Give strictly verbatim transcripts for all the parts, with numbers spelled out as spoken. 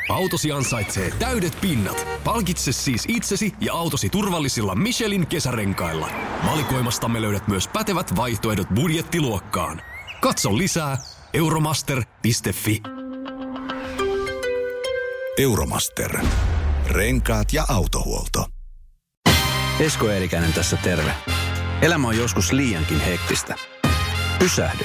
Autosi ansaitsee täydet pinnat. Palkitse siis itsesi ja autosi turvallisilla Michelin kesärenkailla. Valikoimastamme löydät myös pätevät vaihtoehdot budjettiluokkaan. Katso lisää euromaster piste fi. Euromaster. Renkaat ja autohuolto. Esko Eerikäinen tässä terve. Elämä on joskus liiankin hektistä. Pysähdy.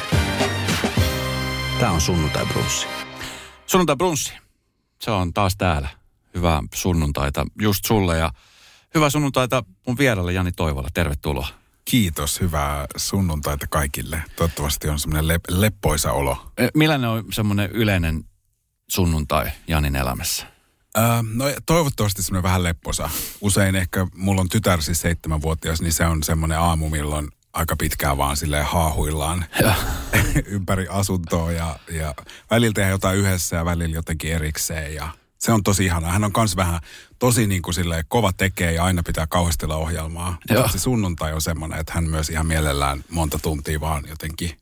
Tää on Sunnuntai Brunssi. Sunnuntai Brunssi. Se on taas täällä. Hyvää sunnuntaita just sulle ja hyvää sunnuntaita mun vieralle Jani Toivola. Tervetuloa. Kiitos. Hyvää sunnuntaita kaikille. Toivottavasti on semmoinen lep- leppoisa olo. Millainen on semmoinen yleinen sunnuntai Janin elämässä? Öö, no toivottavasti semmoinen vähän lepposa. Usein ehkä, mulla on tytär siis seitsemänvuotias, niin se on semmoinen aamu, milloin aika pitkään vaan silleen haahuillaan ympäri asuntoa ja, ja välillä tehdään jotain yhdessä ja välillä jotenkin erikseen ja se on tosi ihanaa. Hän on kans vähän tosi niin kuin silleen kova tekee ja aina pitää kauhistella ohjelmaa. Mutta se sunnuntai on semmoinen, että hän myös ihan mielellään monta tuntia vaan jotenkin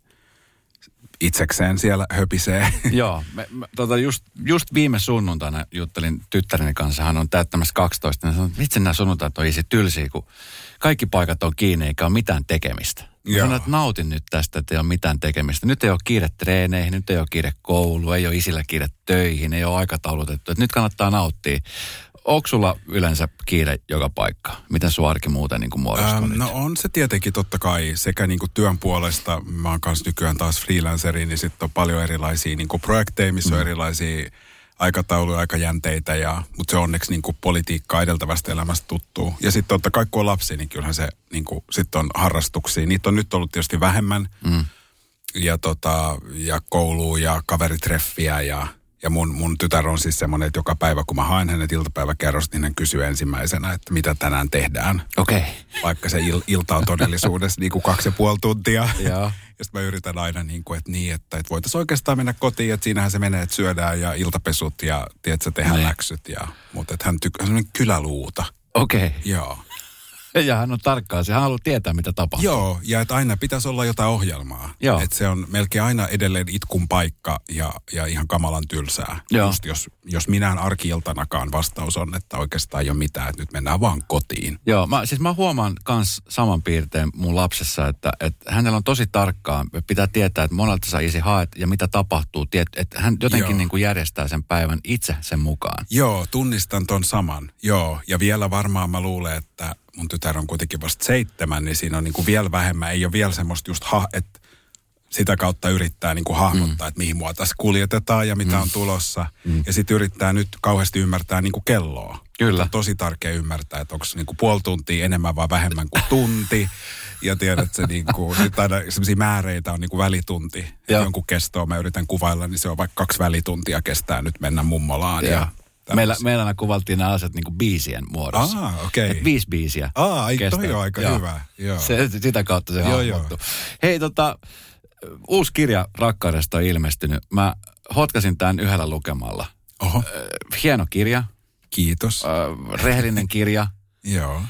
itsekseen siellä höpisee. Joo, me, me, tota just, just viime sunnuntaina juttelin tyttäreni kanssa, hän on täyttämässä kaksitoista, ja sanoin, että vitsi nämä sunnuntait on isi tylsiä, kun kaikki paikat on kiinni eikä ole mitään tekemistä. Mä sanoin, että nautin nyt tästä, että ei ole mitään tekemistä. Nyt ei ole kiire treeneihin, nyt ei ole kiire kouluun, ei ole isillä kiire töihin, ei ole aikataulutettu. Että nyt kannattaa nauttia. Onko sulla yleensä kiire joka paikka? Miten sun arki muuten niin kuin muodostuu ähm, nyt? No on se tietenkin totta kai sekä niin kuin työn puolesta. Mä oon kanssa nykyään taas freelanceri, niin sitten on paljon erilaisia niin kuin projekteja, missä mm. on erilaisia aikatauluja, aikajänteitä. Ja, mutta se onneksi niin kuin politiikkaa edeltävästä elämästä tuttuu. Ja sitten totta kai kun on lapsi, niin kyllähän se niin kuin, sitten on harrastuksia. Niitä on nyt ollut tietysti vähemmän. Mm. Ja, tota, ja koulua ja kaveritreffiä ja... Ja mun, mun tytär on siis semmoinen, että joka päivä kun mä haen hänet iltapäiväkerrosta, niin hän kysyy ensimmäisenä, että mitä tänään tehdään. Okei. Okay. Vaikka se il, ilta on todellisuudessa niin kuin kaksi ja puoli tuntia. Joo. Ja sitten mä yritän aina niin kuin, että niin, että, että voitaisiin oikeastaan mennä kotiin, että siinähän se menee, että syödään ja iltapesut ja tiedätkö, tehdään ne. läksyt. Ja, mutta että hän tykkää semmoinen kyläluuta. Okei. Okay. Joo. Ja hän on tarkkaan, se hän haluaa tietää, mitä tapahtuu. Joo, ja että aina pitäisi olla jotain ohjelmaa. Joo. Että se on melkein aina edelleen itkun paikka ja, ja ihan kamalan tylsää. Joo. Just jos, jos minään arki-iltanakaan vastaus on, että oikeastaan ei ole mitään, että nyt mennään vaan kotiin. Joo, mä, siis mä huomaan kans saman piirteen mun lapsessa, että, että hänellä on tosi tarkkaan, pitää tietää, että monelta sä isi haet ja mitä tapahtuu. Tiet, että hän jotenkin niin kuin järjestää sen päivän itse sen mukaan. Joo, tunnistan ton saman. Joo, ja vielä varmaan mä luulen, että mun tytär on kuitenkin vasta seitsemän, niin siinä on niin kuin vielä vähemmän. Ei ole vielä semmoista just, ha- että sitä kautta yrittää niin kuin hahmottaa, mm. että mihin mua tässä kuljetetaan ja mitä mm. on tulossa. Mm. Ja sitten yrittää nyt kauheasti ymmärtää niin kuin kelloa. Kyllä. On tosi tärkeä ymmärtää, että onko se niin kuin puoli tuntia enemmän vai vähemmän kuin tunti. Ja tiedät, että se niin kuin, nyt aina sellaisia määreitä on niin kuin välitunti. Että jonkun kestoa mä yritän kuvailla, niin se on vaikka kaksi välituntia kestää nyt mennä mummolaan ja... Meillä, meillä kuvaltiin nämä asiat niin kuin biisien muodossa. Ah, okei. Okay. Viisi biisiä. Ah, toi on aika joo. hyvä. Joo. Se, sitä kautta se hahmottuu. Hei, tota, uusi kirja Rakkaudesta on ilmestynyt. Mä hotkasin tämän yhdellä lukemalla. Oho. Hieno kirja. Kiitos. Rehellinen kirja. Joo.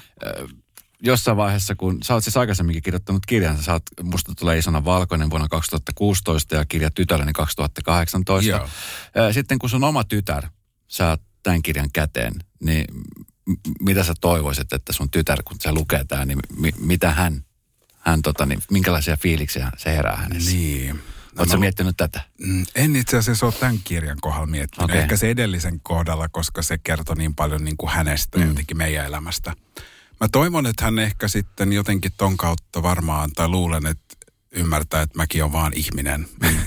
Jossain vaiheessa, kun sä oot siis aikaisemminkin kirjoittanut kirjan, sä oot, musta tulee isona valkoinen vuonna kaksituhattakuusitoista ja kirja tytäreni kaksituhattakahdeksantoista. Joo. Sitten kun sun oma tytär saa tämän kirjan käteen, niin m- mitä sä toivoisit, että sun tytär, kun se lukee tämän, niin mi- mitä hän, hän tota, niin minkälaisia fiiliksiä se herää hänessä? Niin. No Oletko sä miettinyt tätä? En itse asiassa ole tämän kirjan kohdalla miettinyt. Okay. Ehkä se edellisen kohdalla, koska se kertoi niin paljon niin kuin hänestä mm. ja jotenkin meidän elämästä. Mä toivon, että hän ehkä sitten jotenkin ton kautta varmaan, tai luulen, että ymmärtää, että mäkin olen vaan ihminen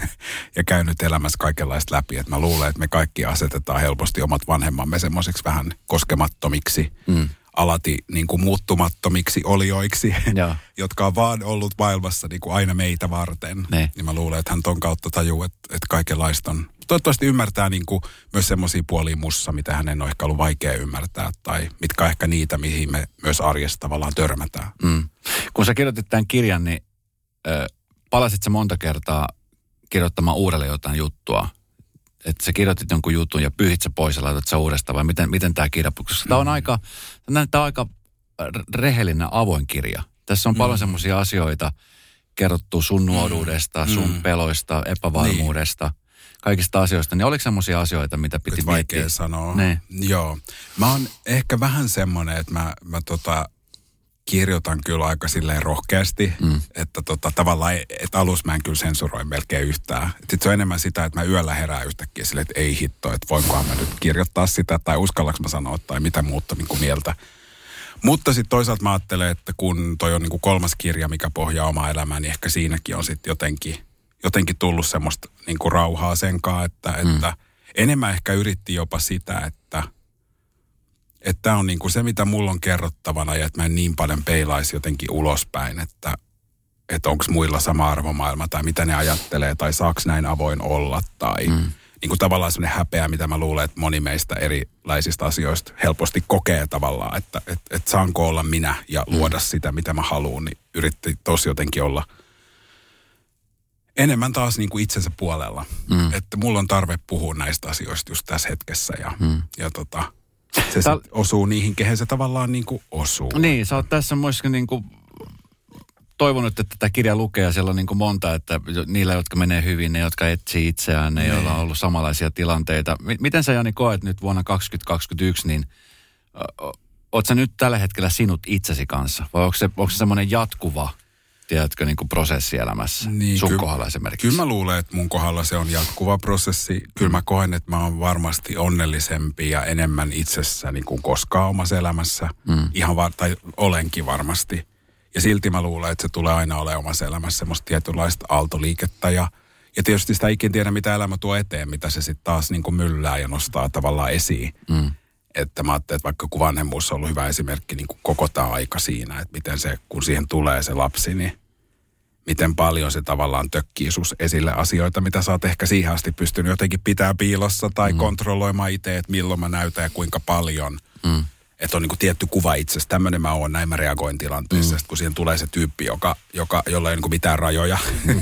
ja käynyt elämässä kaikenlaista läpi. Että mä luulen, että me kaikki asetetaan helposti omat vanhemmamme semmoisiksi vähän koskemattomiksi, mm. alati niin kuin muuttumattomiksi olioiksi, jotka on vaan ollut maailmassa niin kuin aina meitä varten. Ne. Ja mä luulen, että hän ton kautta tajuu, että, että kaikenlaista on. Toivottavasti ymmärtää niin kuin myös semmoisia puolia mussa, mitä hänen on ehkä ollut vaikea ymmärtää, tai mitkä on ehkä niitä, mihin me myös arjessa tavallaan törmätään. Mm. Kun sä kirjoitit tämän kirjan, niin Ö, palasit sä monta kertaa kirjoittamaan uudelleen jotain juttua? Että sä kirjoitit jonkun jutun ja pyyhit sä pois ja laitat sä uudestaan, vai miten, miten tämä kirja? Koska tämä on aika, tämä on aika rehellinen, avoin kirja. Tässä on paljon mm. semmoisia asioita kerrottu sun nuoruudesta, sun mm. peloista, epävarmuudesta. Niin. kaikista asioista, niin oliko semmoisia asioita, mitä piti Nyt miettiä? vaikea sanoa. Niin. Joo. Mä oon ehkä vähän semmoinen, että mä, mä tota, kirjoitan kyllä aika silleen rohkeasti, mm. että tota, tavallaan, että alussa mä en kyllä sensuroi melkein yhtään. Sitten se on enemmän sitä, että mä yöllä herään yhtäkkiä silleen, että ei hitto, että voinkohan mä nyt kirjoittaa sitä, tai uskallaks mä sanoa, tai mitä muuta niin kuin mieltä. Mutta sitten toisaalta mä ajattelen, että kun toi on niin kuin kolmas kirja, mikä pohjaa omaa elämää, niin ehkä siinäkin on sitten jotenkin, jotenkin tullut semmoista niin kuin rauhaa senkaan, että, mm. että enemmän ehkä yritti jopa sitä, että että tämä on niin kuin se, mitä mulla on kerrottavana ja että mä en niin paljon peilaisi jotenkin ulospäin, että, että onko muilla sama arvomaailma tai mitä ne ajattelee tai saaks näin avoin olla tai mm. niin kuin tavallaan semmoinen häpeä, mitä mä luulen, että moni meistä erilaisista asioista helposti kokee tavallaan, että, että, että saanko olla minä ja luoda mm. sitä, mitä mä haluan, niin yritti tosi jotenkin olla enemmän taas niin kuin itsensä puolella. Mm. Että mulla on tarve puhua näistä asioista just tässä hetkessä ja, mm. ja tota... Se Tää... osuu niihin, kehen se tavallaan niin kuin osuu. Niin, sä oot tässä myöskin niin kuin toivonut, että tätä kirjaa lukee ja siellä on niin kuin monta, että niillä, jotka menee hyvin, ne, jotka etsii itseään, ne, joilla on ollut samanlaisia tilanteita. Miten sä, Jani, koet nyt vuonna kaksituhattakaksikymmentäyksi, niin oot sä nyt tällä hetkellä sinut itsesi kanssa? Vai onko se, onko se semmoinen jatkuva, tiedätkö, niin kuin prosessi elämässä? Niin, sun ky- kohdalla esimerkiksi. Kyllä mä luulen, että mun kohdalla se on jatkuva prosessi. Kyllä mä koen, että mä oon varmasti onnellisempi ja enemmän itsessäni kuin koskaan omassa elämässä. Mm. Ihan var- tai olenkin varmasti. Ja silti mä luulen, että se tulee aina olemaan omassa elämässä semmoista tietynlaista aaltoliikettä. Ja, ja tietysti sitä ikin tiedä, mitä elämä tuo eteen, mitä se sitten taas niin kuin myllää ja nostaa tavallaan esiin. Mm. Että mä ajattelin, että vaikka kun vanhemmuus on ollut hyvä esimerkki niin kuin koko tämä aika siinä, että miten se, kun siihen tulee se lapsi, niin miten paljon se tavallaan tökkii sus esille asioita, mitä sä oot ehkä siihen asti pystynyt jotenkin pitää piilossa tai mm. kontrolloimaan itse, että milloin mä näytän ja kuinka paljon. Mm. Että on niin kuin tietty kuva itsestä, tämmöinen mä oon, näin mä reagoin tilanteessa, mm. kun siihen tulee se tyyppi, joka, joka, jolla ei ole niin kuin mitään rajoja.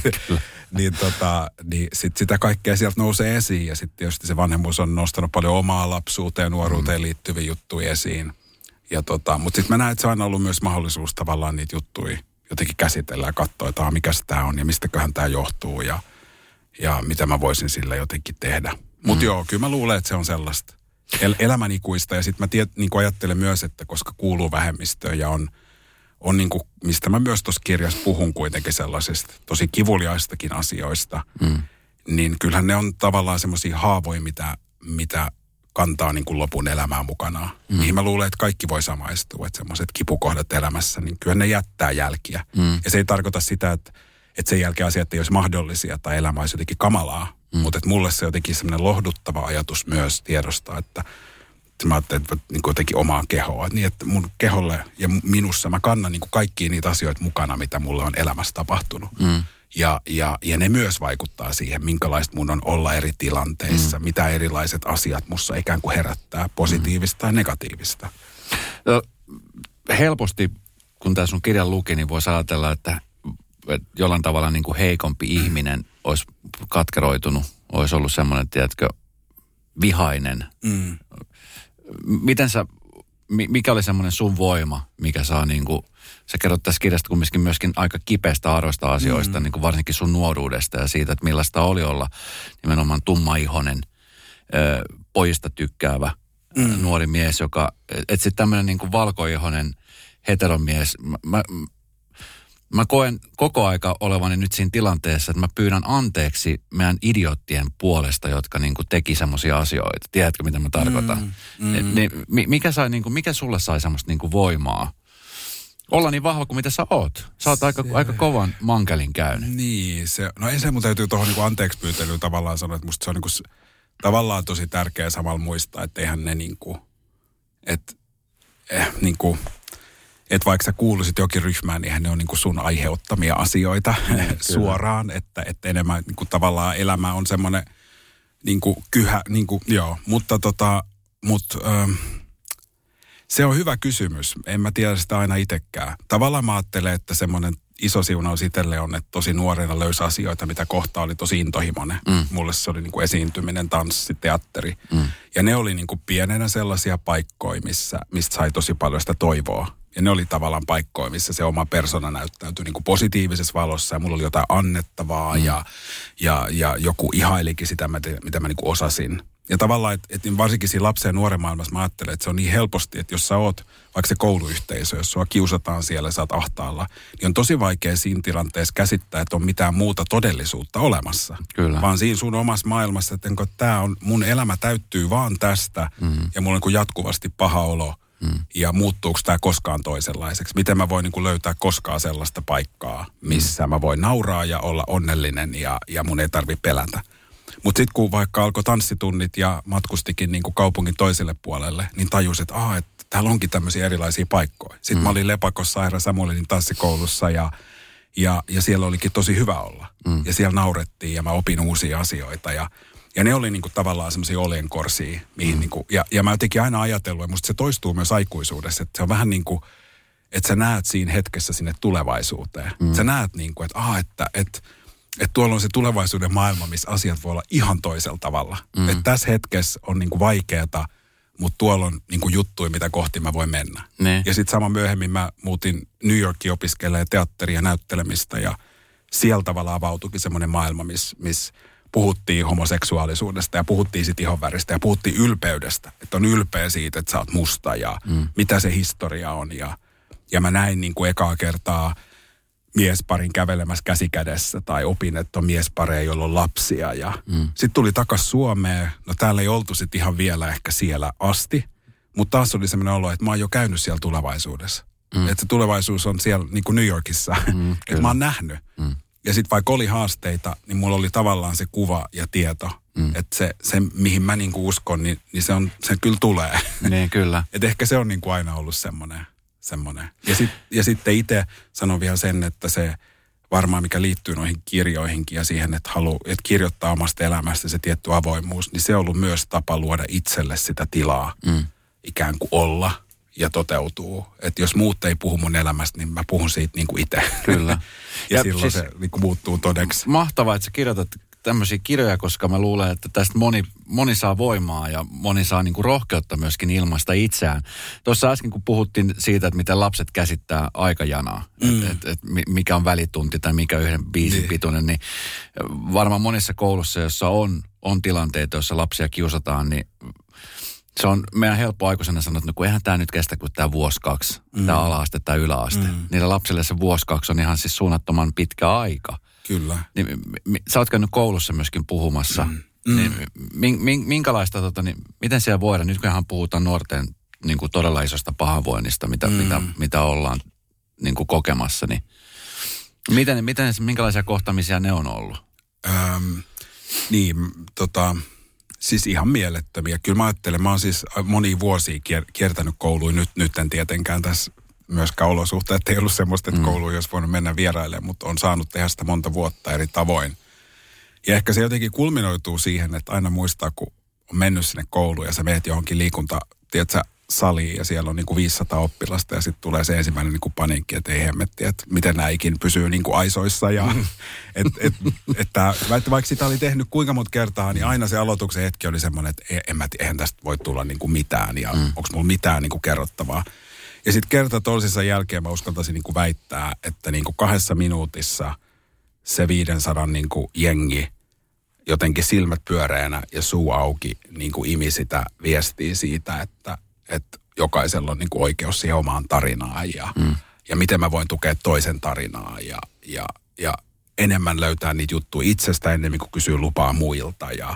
niin tota, niin sit sitä kaikkea sieltä nousee esiin ja sitten tietysti se vanhemmuus on nostanut paljon omaa lapsuuteen ja nuoruuteen mm. liittyviä juttuja esiin. Ja tota, mutta sitten mä näen, että se on aina ollut myös mahdollisuus tavallaan niitä juttuja jotenkin käsitellä ja katsoa, että mikä se tää on ja mistäköhän tää johtuu ja, ja mitä mä voisin sillä jotenkin tehdä. Mutta mm. joo, kyllä mä luulen, että se on sellaista el- elämänikuista ja sitten mä tiet, niin ajattelen myös, että koska kuuluu vähemmistöön ja on on niin kuin, mistä mä myös tuossa kirjassa puhun kuitenkin sellaisista tosi kivuliaistakin asioista, mm. niin kyllähän ne on tavallaan semmoisia haavoja, mitä, mitä kantaa niin kuin lopun elämää mukanaan. Mm. Mihin mä luulen, että kaikki voi samaistua, että semmoiset kipukohdat elämässä, niin kyllä ne jättää jälkiä. Mm. Ja se ei tarkoita sitä, että, että sen jälkeen asiat ei olisi mahdollisia tai elämä olisi jotenkin kamalaa, mm. mutta että mulle se jotenkin semmoinen lohduttava ajatus myös tiedostaa, että mä ajattelin, että niin jotenkin omaa kehoa. Niin, että mun keholle ja minussa mä kannan niin kaikkia niitä asioita mukana, mitä mulle on elämässä tapahtunut. Mm. Ja, ja, ja ne myös vaikuttaa siihen, minkälaista mun on olla eri tilanteissa, mm. mitä erilaiset asiat mussa ikään kuin herättää, positiivista mm. tai negatiivista. No, helposti, kun tässä sun kirjan luki, niin voisi ajatella, että, että jollain tavalla niin kuin heikompi mm. ihminen olisi katkeroitunut, olisi ollut semmoinen, tiedätkö, vihainen. Mm. Miten sä, mikä oli semmoinen sun voima, mikä saa niin kuin, sä kerrot tässä kirjasta kumminkin myöskin aika kipeästä arvoista asioista, mm. niin kuin varsinkin sun nuoruudesta ja siitä, että millaista oli olla nimenomaan tummaihoinen, pojista tykkäävä mm. nuori mies, joka, että sitten tämmöinen niin kuin valkoihoinen heteromies, mä, mä, mä koen koko aika olevani nyt siinä tilanteessa, että mä pyydän anteeksi meidän idioottien puolesta, jotka niin kuin teki semmoisia asioita. Tiedätkö, mitä mä tarkoitan? Mm, mm. Niin, mikä, sai, niin kuin, mikä sulle sai semmoista niin kuin voimaa? Olla niin vahva kuin mitä sä oot. Sä oot aika, aika kovan mankelin käynyt. Niin, se, no ei se mun täytyy tuohon niin anteeksi pyytelyyn tavallaan sanoa, että musta se on niin kuin, tavallaan tosi tärkeää samalla muistaa, että eihän ne niin kuin, että eh, niin kuin, että vaikka sä kuuluisit jokin ryhmään, niin eihän ne on niin kuin sun aiheuttamia asioita suoraan, että, että enemmän niin kuin tavallaan elämä on semmoinen niin kuin kyhä, niin kuin, joo, mutta tota, mut, ähm, se on hyvä kysymys. En mä tiedä sitä aina itsekään. Tavallaan mä ajattelen, että semmoinen iso siunaus itselle on, että tosi nuorena löysi asioita, mitä kohta oli tosi intohimoinen. Mm. Mulle se oli niin kuin esiintyminen, tanssi, teatteri. Mm. Ja ne oli niin kuin pienenä sellaisia paikkoja, missä, mistä sai tosi paljon sitä toivoa. Ja ne oli tavallaan paikkoja, missä se oma persona näyttäytyi niin kuin positiivisessa valossa. Ja mulla oli jotain annettavaa mm. ja, ja, ja joku ihailikin sitä, mitä mä niin kuin osasin. Ja tavallaan, että et varsinkin siinä lapsen ja nuoren maailmassa mä ajattelen, että se on niin helposti, että jos sä oot vaikka se kouluyhteisö, jos sua kiusataan siellä, sä oot ahtaalla, niin on tosi vaikea siinä tilanteessa käsittää, että on mitään muuta todellisuutta olemassa. Kyllä. Vaan siinä sun omassa maailmassa, että tämä on, mun elämä täyttyy vaan tästä mm. ja mulla on niin jatkuvasti paha olo. Mm. Ja muuttuuko tämä koskaan toisenlaiseksi? Miten mä voin niin kuin löytää koskaan sellaista paikkaa, missä mm. mä voin nauraa ja olla onnellinen ja, ja mun ei tarvitse pelätä. Mutta sitten kun vaikka alkoi tanssitunnit ja matkustikin niin kuin kaupungin toiselle puolelle, niin tajusin, että, ah, että täällä onkin tämmöisiä erilaisia paikkoja. Sitten mm. mä olin Lepakossa Saira Samuelinin tanssikoulussa ja, ja, ja siellä olikin tosi hyvä olla. Mm. Ja siellä naurettiin ja mä opin uusia asioita ja Ja ne oli niinku tavallaan semmoisia oljenkorsia, mihin mm. niinku, ja, ja mä jotenkin aina ajatellut, ja musta se toistuu myös aikuisuudessa, että se on vähän niin kuin, että sä näet siinä hetkessä sinne tulevaisuuteen. Mm. Sä näet niinku, että aha, että, että, että tuolla on se tulevaisuuden maailma, missä asiat voi olla ihan toisella tavalla. Mm. Että tässä hetkessä on niinku vaikeata, mutta tuolla on niinku juttuja, mitä kohti mä voin mennä. Ne. Ja sitten sama myöhemmin mä muutin New Yorkiin opiskelemaan teatteria ja näyttelemistä, ja siellä tavallaan avautuikin semmoinen maailma, missä miss puhuttiin homoseksuaalisuudesta ja puhuttiin sit ihonväristä ja puhuttiin ylpeydestä. Että on ylpeä siitä, että sä oot musta ja mm. mitä se historia on. Ja, ja mä näin niin kuin ekaa kertaa miesparin kävelemässä käsikädessä tai opin, että on miespareja, joilla on lapsia. Ja mm. sitten tuli takas Suomeen. No täällä ei oltu sit ihan vielä ehkä siellä asti. Mutta taas oli semmoinen olo, että mä oon jo käynyt siellä tulevaisuudessa. Mm. Että se tulevaisuus on siellä niin kuin New Yorkissa. Mm, että mä oon nähnyt. Mm. Ja sitten vaikka oli haasteita, niin mulla oli tavallaan se kuva ja tieto, mm. että se, se, mihin mä niinku uskon, niin, niin se, on, se kyllä tulee. Niin, kyllä. Että ehkä se on niinku aina ollut semmoinen. semmoinen. Ja, sit, ja sitten itse sanon vielä sen, että se varmaan mikä liittyy noihin kirjoihinkin ja siihen, että haluaa, että kirjoittaa omasta elämästä se tietty avoimuus, niin se on ollut myös tapa luoda itselle sitä tilaa mm. ikään kuin olla ja toteutuu. Että jos muut ei puhu mun elämästä, niin mä puhun siitä niin kuin itse. Kyllä. ja, ja silloin siis se niin kuin muuttuu todeksi. Mahtavaa, että sä kirjoitat tämmöisiä kirjoja, koska mä luulen, että tästä moni, moni saa voimaa ja moni saa niin kuin rohkeutta myöskin ilmaista itseään. Tuossa äsken, kun puhuttiin siitä, että miten lapset käsittää aikajanaa, mm. että et, et mikä on välitunti tai mikä yhden biisin niin. pituinen, niin varmaan monissa koulussa, jossa on, on tilanteita, joissa lapsia kiusataan, niin se on meidän helppo aikuisena sanoa, että no kun eihän tämä nyt kestä kuin tämä vuosi kaksi, mm. tämä ala-aste tai yläaste. Mm. Niillä lapsille se vuosi kaksi on ihan siis suunnattoman pitkä aika. Kyllä. Niin, sä oot käynyt koulussa myöskin puhumassa. Mm. Mm. Niin, minkälaista, tota, niin, miten siellä voidaan, nyt kunhan puhutaan nuorten niin kuin todella isosta pahoinvoinnista, mitä, mm. mitä, mitä ollaan niin kuin kokemassa, niin miten, miten, minkälaisia kohtaamisia ne on ollut? Öm, niin, tota... Siis ihan mielettömiä. Kyllä mä ajattelen, mä oon siis monia vuosia kier- kiertänyt kouluun. Nyt, nyt en tietenkään tässä myöskään olosuhteet ei ollut semmoista, että mm. kouluun olisi voinut mennä vierailemaan, mutta on saanut tehdä sitä monta vuotta eri tavoin. Ja ehkä se jotenkin kulminoituu siihen, että aina muistaa, kun on mennyt sinne kouluun ja sä meet johonkin liikunta, tiedätkö, saliin ja siellä on niin kuin viisisataa oppilasta ja sitten tulee se ensimmäinen niin kuin paniikki, että ei hemmetti, että miten nämä ikin pysyy niin kuin aisoissa ja että et, että vaikka sitä oli tehnyt kuinka monta kertaa, niin aina se aloituksen hetki oli semmoinen, että en mä tiedä, eihän tästä voi tulla niin kuin mitään ja mm. onko mulla mitään niin kuin kerrottavaa. Ja sitten kerta toisensa jälkeen mä uskaltaisin niin kuin väittää, että niin kuin kahdessa minuutissa se viisisataa niin kuin jengi jotenkin silmät pyöreänä ja suu auki niin kuin imi sitä viestiä siitä, että että jokaisella on niin kuin oikeus siihen omaan tarinaan ja, mm. ja miten mä voin tukea toisen tarinaa ja, ja, ja enemmän löytää niitä juttuja itsestä ennen kuin kysyy lupaa muilta. Ja,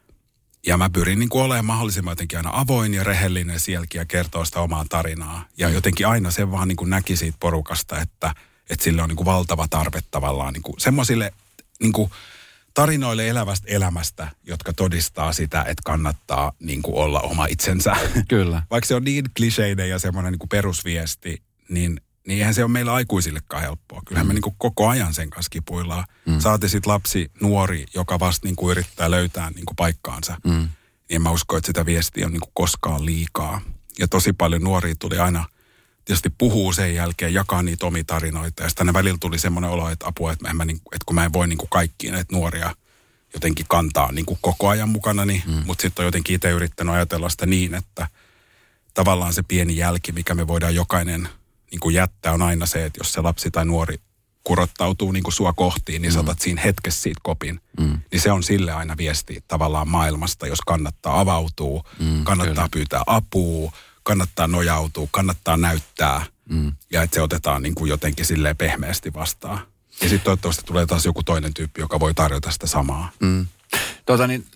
ja mä pyrin niin kuin olemaan mahdollisimman jotenkin aina avoin ja rehellinen sielläkin ja kertoa sitä omaa tarinaa. Ja jotenkin aina sen vaan niin kuin näki siitä porukasta, että, että sille on niin kuin valtava tarve tavallaan niin kuin semmoisille niin kuin tarinoille elävästä elämästä, jotka todistaa sitä, että kannattaa niin kuin olla oma itsensä. Kyllä. Vaikka se on niin kliseinen ja semmoinen niin kuin perusviesti, niin, niin eihän se ole meillä aikuisillekaan helppoa. Kyllähän mm. me niin kuin koko ajan sen kanssa kipuillaan. Mm. Saati sit lapsi, nuori, joka vasta niin kuin yrittää löytää niin kuin paikkaansa. Mm. Niin mä uskon, että sitä viestiä on niin kuin koskaan liikaa. Ja tosi paljon nuoria tuli aina tietysti puhuu sen jälkeen, jakaa niitä omia tarinoita. Ja sitten välillä tuli semmoinen olo, että apua, että, mä, että kun mä en voi niin kuin kaikkia näitä nuoria jotenkin kantaa niin kuin koko ajan mukana, niin, mm. mutta sitten on jotenkin itse yrittänyt ajatella sitä niin, että tavallaan se pieni jälki, mikä me voidaan jokainen niin kuin jättää, on aina se, että jos se lapsi tai nuori kurottautuu niin kuin sua kohtiin, niin mm. sä otat siinä hetkessä siitä kopin. Mm. Niin se on sille aina viesti tavallaan maailmasta, jos kannattaa avautua, mm, kannattaa kyllä. pyytää apua, kannattaa nojautua, kannattaa näyttää. Mm. Ja että se otetaan niin kuin jotenkin silleen pehmeästi vastaan. Ja sitten toivottavasti tulee taas joku toinen tyyppi, joka voi tarjota sitä samaa. Mm. Tuota niin,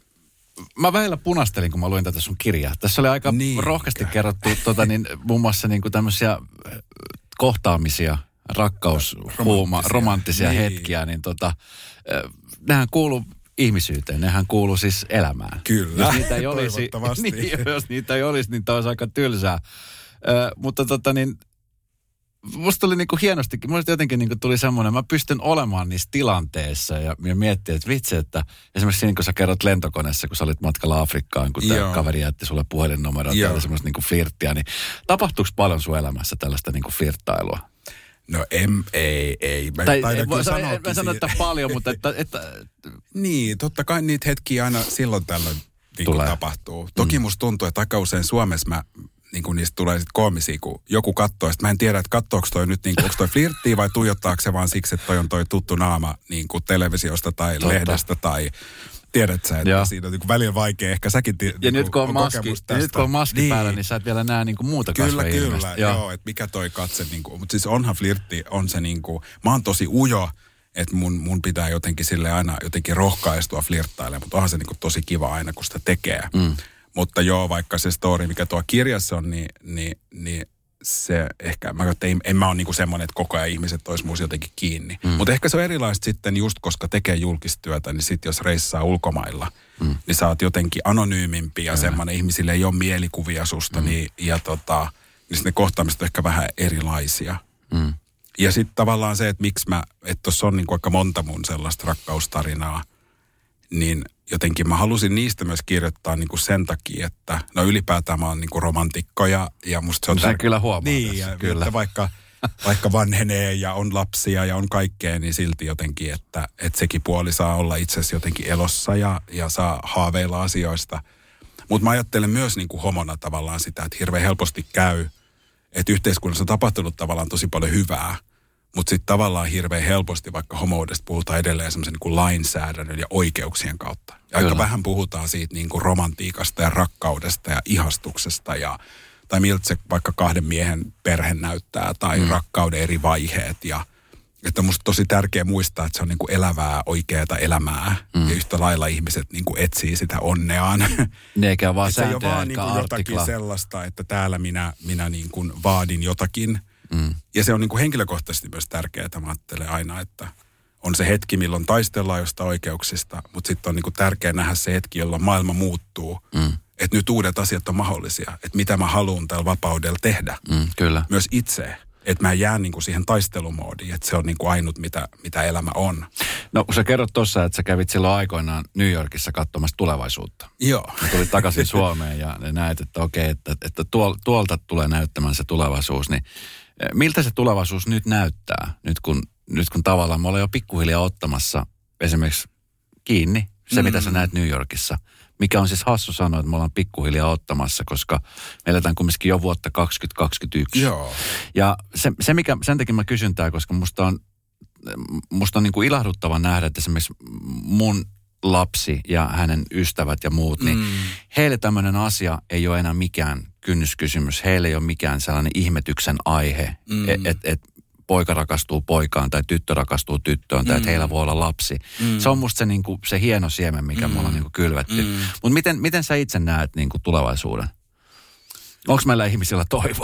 mä väillä punastelin, kun mä luin tätä sun kirjaa. Tässä oli aika niin, rohkeasti mikä. kerrottu tota niin, muun muassa niin kuin tämmöisiä kohtaamisia, rakkaus, romanttisia, huuma, romanttisia niin. hetkiä. Niin tota, nehän kuuluu ihmisyyteen, nehän kuuluu siis elämään. Kyllä, jos niitä ei olisi, niin, jos niitä ei olisi, niin tämä olisi aika tylsää. Ö, mutta tota niin, musta tuli niinku hienostikin, musta jotenkin niinku tuli semmoinen, mä pystyn olemaan niissä tilanteissa ja, ja miettiä, että vitsi, että esimerkiksi siinä, kun sä kerrot lentokoneessa, kun sä olit matkalla Afrikkaan, kun tämä kaveri jätti sulle puhelinnumeroa tai semmoista niinku flirttiä, niin tapahtuuko paljon sun elämässä tällaista niinku flirttailua? No em, ei, ei. Mä tai en, en, en sano, että paljon, mutta että, että... Niin, totta kai niitä hetkiä aina silloin tällöin niin tapahtuu. Toki mm. musta tuntuu, että aika usein Suomessa mä... niin kuin niistä tulee sitten koomisia, kun joku katsoo, että mä en tiedä, että katsoako toi nyt, niin kuin, onko toi flirttiä vai tuijottaako se vaan siksi, että toi on toi tuttu naama niin kuin televisiosta tai Totta. lehdestä tai tiedät sä, että Joo. siinä on niin kuin välillä vaikea, ehkä säkin ti- ja niin nyt kun on, on maski, ja nyt kun on maski niin. päällä, niin sä et vielä näe niin kuin muuta Kyllä, kyllä, ilmeistä. joo, joo että mikä toi katse, niin kuin, mutta siis onhan flirtti, on se niin kuin, mä oon tosi ujo, että mun, mun pitää jotenkin sille aina jotenkin rohkaistua flirttailemaan, mutta onhan se niin kuin tosi kiva aina, kun sitä tekee. Mm. Mutta joo, vaikka se story, mikä tuo kirjassa on, niin, niin, niin se ehkä, mä että en, en mä ole niinku semmoinen, että koko ajan ihmiset olisi muussa jotenkin kiinni. Mm. Mutta ehkä se on erilaista sitten just, koska tekee julkistyötä, niin sitten jos reissaa ulkomailla, mm. niin sä oot jotenkin anonyymimpi ja mm. semmoinen, ihmisille ei ole mielikuvia susta, mm. niin, ja tota, niin sitten ne kohtaamiset on ehkä vähän erilaisia. Mm. Ja sitten tavallaan se, että miksi mä, että tuossa on niinku aika monta mun sellaista rakkaustarinaa, niin jotenkin mä halusin niistä myös kirjoittaa niin kuin sen takia, että no ylipäätään mä oon niin kuin romantikko ja, ja musta se on... No se tär- kyllä huomaa Niin, tässä, ja kyllä. Että vaikka, vaikka vanhenee ja on lapsia ja on kaikkea, niin silti jotenkin, että, että sekin puoli saa olla itsesi jotenkin elossa ja, ja saa haaveilla asioista. Mutta mä ajattelen myös niin kuin homona tavallaan sitä, että hirveän helposti käy, että yhteiskunnassa on tapahtunut tavallaan tosi paljon hyvää, mutta sitten tavallaan hirveän helposti, vaikka homoudesta puhutaan edelleen semmoisen niin kuin lainsäädännön ja oikeuksien kautta. Ja aika vähän puhutaan siitä niin kuin romantiikasta ja rakkaudesta ja ihastuksesta ja, tai miltä se vaikka kahden miehen perhe näyttää tai mm. rakkauden eri vaiheet. Ja että musta tosi tärkeä muistaa, että se on niin kuin elävää, oikeaa elämää. Mm. Ja yhtä lailla ihmiset niin kuin etsii sitä onneaan. Ne eikä vaan sääntöjä, sääntöjä, se ei ole vaan niin kuin jotakin sellaista, että täällä minä, minä niin kuin vaadin jotakin. Mm. Ja se on niin kuin henkilökohtaisesti myös tärkeää, että mä ajattelen aina, että on se hetki, milloin taistellaan jostain oikeuksista, mutta sitten on niin kuin tärkeää nähdä se hetki, jolloin maailma muuttuu. Mm. Että nyt uudet asiat on mahdollisia, että mitä mä haluan tällä vapaudella tehdä. Mm, kyllä. Myös itse, että mä en jää niin kuin siihen taistelumoodiin, että se on niin kuin ainut, mitä, mitä elämä on. No kun sä kerrot tuossa, että sä kävit silloin aikoinaan New Yorkissa katsomassa tulevaisuutta. Joo. Ja tulit takaisin Suomeen ja näet, että okei, että, että tuolta tulee näyttämään se tulevaisuus, niin miltä se tulevaisuus nyt näyttää, nyt kun, nyt kun tavallaan me ollaan jo pikkuhiljaa ottamassa esimerkiksi kiinni se, mm. mitä sä näet New Yorkissa. Mikä on siis hassu sanoa, että me ollaan pikkuhiljaa ottamassa, koska me eletään kumminkin jo vuotta kaksituhattakaksikymmentäyksi. Joo. Ja se, se mikä, sen takia mä kysyn tää, koska musta on, musta on niin kuin ilahduttava nähdä, että esimerkiksi mun lapsi ja hänen ystävät ja muut, niin mm. heille tämmöinen asia ei ole enää mikään kynnyskysymys. Heille ei ole mikään sellainen ihmetyksen aihe, mm. että et, et poika rakastuu poikaan tai tyttö rakastuu tyttöön tai mm. että heillä voi olla lapsi. Mm. Se on musta se, niinku, se hieno siemen, mikä mm. me ollaan niinku kylvetty. Mm. Mutta miten, miten sä itse näet niinku tulevaisuuden? Onko meillä ihmisillä toivoa?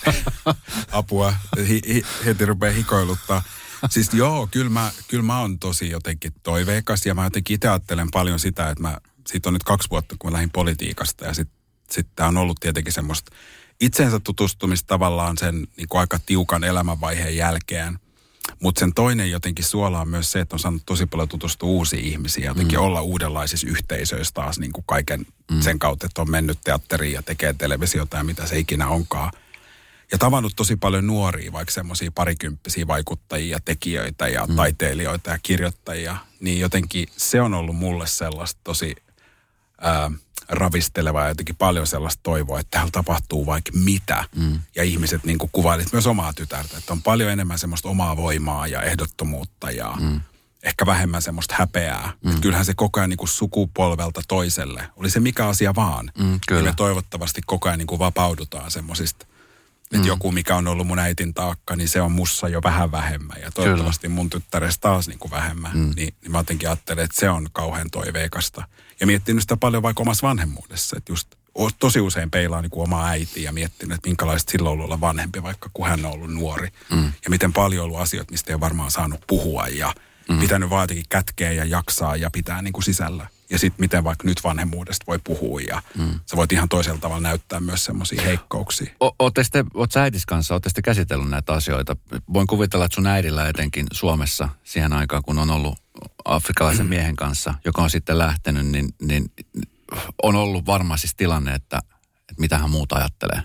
Apua. Hi, hi, heti rupeaa hikoiluttaa. Siis joo, kyllä mä, kyllä mä oon tosi jotenkin toiveikas ja mä jotenkin itse ajattelen paljon sitä, että mä, siitä on nyt kaksi vuotta, kun mä lähdin politiikasta ja sitten sit tää on ollut tietenkin semmoista itsensä tutustumista tavallaan sen niin kuin aika tiukan elämänvaiheen jälkeen. Mutta sen toinen jotenkin suola on myös se, että on saanut tosi paljon tutustua uusiin ihmisiin ja jotenkin mm. olla uudenlaisissa yhteisöissä taas niin kuin kaiken mm. sen kautta, että on mennyt teatteriin ja tekee televisiota ja mitä se ikinä onkaan. Ja tavannut tosi paljon nuoria, vaikka semmoisia parikymppisiä vaikuttajia, tekijöitä ja mm. taiteilijoita ja kirjoittajia. Niin jotenkin se on ollut mulle sellaista tosi ää, ravisteleva ja jotenkin paljon sellaista toivoa, että täällä tapahtuu vaikka mitä. Mm. Ja ihmiset niin kuin kuvailit myös omaa tytärtä, että on paljon enemmän semmoista omaa voimaa ja ehdottomuutta ja mm. ehkä vähemmän semmoista häpeää. Mm. Että kyllähän se koko ajan niin kuin sukupolvelta toiselle, oli se mikä asia vaan. Mm, kyllä. Ja me toivottavasti koko ajan niin kuin vapaudutaan semmoisista. Että mm. joku, mikä on ollut mun äitin taakka, niin se on mussa jo vähän vähemmän. Ja toivottavasti Kyllä. mun tyttärestä taas niin kuin vähemmän. Mm. Niin, niin mä jotenkin ajattelen, että se on kauhean toiveikasta. Ja miettinyt sitä paljon vaikka omassa vanhemmuudessa. Että just tosi usein peilaan niin kuin omaa äitiä ja miettinyt, että minkälaista silloin ollut olla vanhempi, vaikka kun hän on ollut nuori. Mm. Ja miten paljon on ollut asioita, mistä ei ole varmaan saanut puhua ja mm. pitänyt vaan jotenkin kätkeä ja jaksaa ja pitää niin kuin sisällä. Ja sitten miten vaikka nyt vanhemmuudesta voi puhua ja mm. sä voit ihan toisella tavalla näyttää myös semmoisia heikkouksia. Ootte sä äitis kanssa, ootte sitten käsitellyt näitä asioita? Voin kuvitella, että sun äidillä etenkin Suomessa siihen aikaan, kun on ollut afrikkalaisen mm. miehen kanssa, joka on sitten lähtenyt, niin, niin on ollut varmaan siis tilanne, että, että mitä hän muuta ajattelee.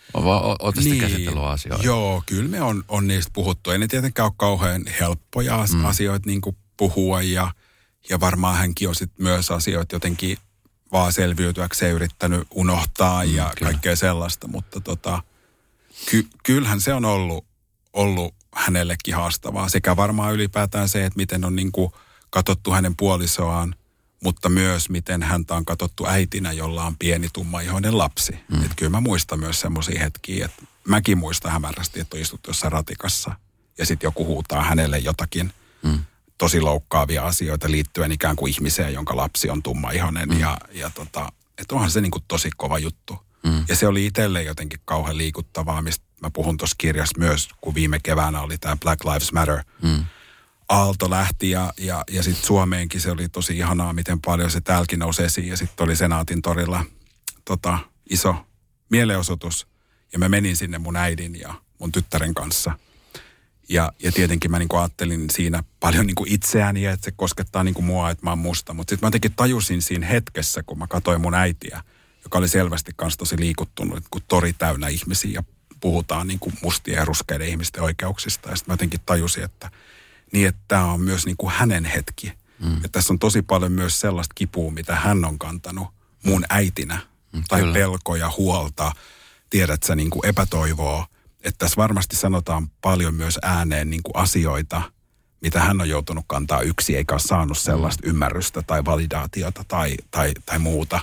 Ootte niin, sitten käsitellyt asioita? Joo, kyllä me on, on niistä puhuttu. Ei ne tietenkään ole kauhean helppoja mm. asioita niin kuin puhua ja Ja varmaan hänkin on sitten myös asioita jotenkin vaan selviytyäkseen yrittänyt unohtaa ja mm, kaikkea sellaista. Mutta tota, ky, kyllähän se on ollut, ollut hänellekin haastavaa. Sekä varmaan ylipäätään se, että miten on niinku katsottu hänen puolisoaan, mutta myös miten häntä on katsottu äitinä, jolla on pieni tummaihoinen lapsi. Mm. Että kyllä mä muistan myös semmoisia hetkiä, että mäkin muistan hämärästi, että on istuttu jossain ratikassa ja sitten joku huutaa hänelle jotakin. Mm. tosi loukkaavia asioita liittyen ikään kuin ihmiseen, jonka lapsi on tummaihoinen. Mm. Ja, ja tota, että onhan se niin kuin tosi kova juttu. Mm. Ja se oli itselle jotenkin kauhean liikuttavaa, mistä mä puhun tuossa kirjassa myös, kun viime keväänä oli tämä Black Lives Matter. Mm. Aalto lähti ja, ja, ja sitten Suomeenkin se oli tosi ihanaa, miten paljon se täälläkin nousi esiin. Ja sitten oli Senaatin torilla tota, iso mielenosoitus. Ja mä menin sinne mun äidin ja mun tyttären kanssa. Ja, ja tietenkin mä niinku ajattelin siinä paljon niinku itseäni, että se koskettaa niinku mua, että mä oon musta. Mutta sitten mä jotenkin tajusin siinä hetkessä, kun mä katsoin mun äitiä, joka oli selvästi kans tosi liikuttunut, kun tori täynnä ihmisiä ja puhutaan niinku mustien ja ruskeiden ihmisten oikeuksista. Ja sitten mä jotenkin tajusin, että niin, että tämä on myös niinku hänen hetki. Mm. Että tässä on tosi paljon myös sellaista kipua, mitä hän on kantanut mun äitinä. Mm, tai kyllä. pelkoja, huolta, tiedät sä niinku epätoivoa. Että tässä varmasti sanotaan paljon myös ääneen niin kuin asioita, mitä hän on joutunut kantaa yksi, eikä ole saanut sellaista ymmärrystä tai validaatiota tai, tai, tai muuta.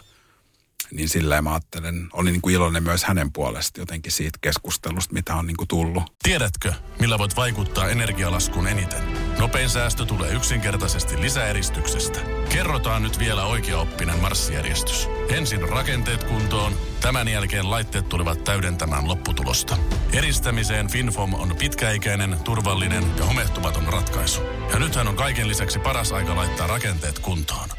Niin silleen mä ajattelen, olin niin kuin iloinen myös hänen puolesta jotenkin siitä keskustelusta, mitä on niin kuin tullut. Tiedätkö, millä voit vaikuttaa energialaskuun eniten? Nopein säästö tulee yksinkertaisesti lisäeristyksestä. Kerrotaan nyt vielä oikeaoppinen marssijärjestys. Ensin rakenteet kuntoon, tämän jälkeen laitteet tulevat täydentämään lopputulosta. Eristämiseen FinFom on pitkäikäinen, turvallinen ja homehtumaton ratkaisu. Ja nythän on kaiken lisäksi paras aika laittaa rakenteet kuntoon.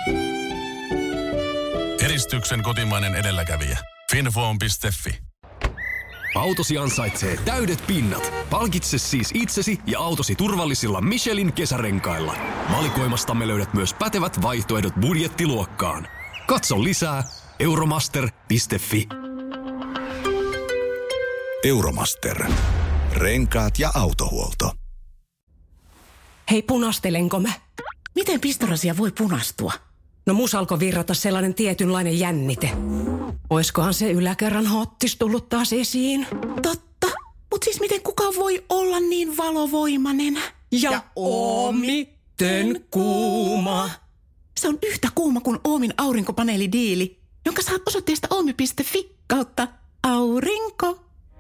Eristyksen kotimainen edelläkävijä. finfoam piste fi. Autosi ansaitsee täydet pinnat. Palkitse siis itsesi ja autosi turvallisilla Michelin kesärenkailla. Valikoimastamme löydät myös pätevät vaihtoehdot budjettiluokkaan. Katso lisää euromaster piste fi. Euromaster. Renkaat ja autohuolto. Hei, punastelenko mä? Miten pistorasia voi punastua? No mus alkoi virrata sellainen tietynlainen jännite. Oiskohan se yläkerran hottis tullut taas esiin? Totta. Mut siis miten kukaan voi olla niin valovoimainen? Ja, ja oomitten kuuma. Se on yhtä kuuma kuin Oomin aurinkopaneelidiili, jonka saat osoitteesta oomi piste fi kautta aurinko.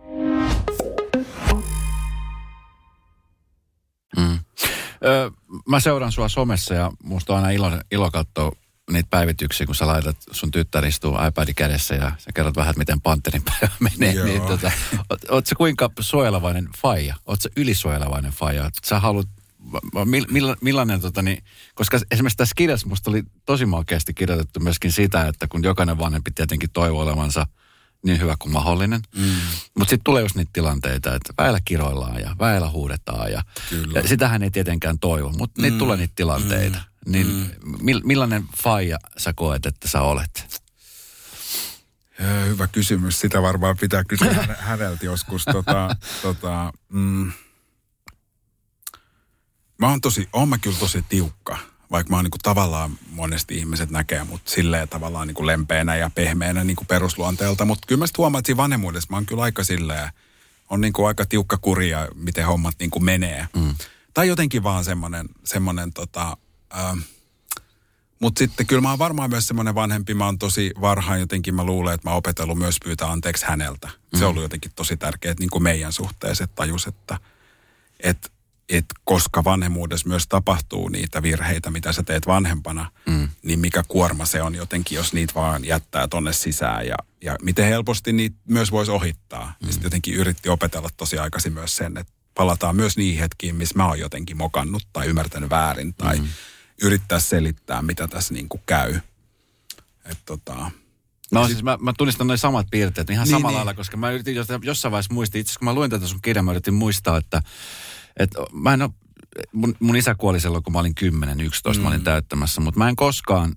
Mm. Öö, mä seuraan sua somessa ja musta on aina ilo, ilo katsoa niitä päivityksiä, kun sä laitat sun tyttär istuu iPadin kädessä ja sä kerrot vähän, miten Panterin päivä menee. Niin, tota, oot, oot sä kuinka suojelevainen faija? Oot sä ylisuojelevainen faija? Sä haluat, mill, millainen, tota, niin, koska esimerkiksi tässä kirjassa musta oli tosi makeasti kirjoitettu myöskin sitä, että kun jokainen vanhempi tietenkin toivoo olevansa niin hyvä kuin mahdollinen. Mm. Mutta sitten tulee just niitä tilanteita, että väillä kiroillaan ja väillä huudetaan ja, ja sitähän ei tietenkään toivo, mutta mm. niitä tulee niitä tilanteita. Mm. Niin mm. millainen faija sä koet, että sä olet? Ja, hyvä kysymys. Sitä varmaan pitää kysyä häneltä joskus. Tota, tota, mm. Mä oon tosi, oon mä kyllä tosi tiukka vaikka mä oon niin kuin tavallaan monesti ihmiset näkee mut silleen tavallaan niin kuin lempeänä ja pehmeänä niin kuin perusluonteelta. Mutta kyllä mä sitten huomaan, että siinä vanhemmuudessa mä oon kyllä aika silleen, on niin kuin aika tiukka kuria, miten hommat niin kuin menee. Mm. Tai jotenkin vaan semmoinen, semmoinen tota... Äh, Mutta sitten kyllä mä oon varmaan myös semmoinen vanhempi, mä oon tosi varhain jotenkin, mä luulen, että mä oon opetellut myös pyytää anteeksi häneltä. Mm. Se on ollut jotenkin tosi tärkeää, että niin kuin meidän suhteessa, että tajus, että et, et koska vanhemmuudessa myös tapahtuu niitä virheitä, mitä sä teet vanhempana, mm. niin mikä kuorma se on jotenkin, jos niitä vaan jättää tonne sisään ja, ja miten helposti niitä myös voisi ohittaa. Mm. Ja sitten jotenkin yritti opetella tosi aikaisin myös sen, että palataan myös niihin hetkiin, missä mä oon jotenkin mokannut tai ymmärtänyt väärin tai mm. yrittää selittää, mitä tässä niin kuin käy. Et tota... No sit... siis mä, mä tunnistan noin samat piirteet ihan niin, samalla niin. lailla, koska mä yritin jossain vaiheessa muistaa, itse asiassa kun mä luin tätä sun kirjaa, mä yritin muistaa, että, että mä en ole, mun, mun isä kuoli silloin, kun mä olin kymmenen, yksitoista, mm. mä olin täyttämässä, mutta mä en koskaan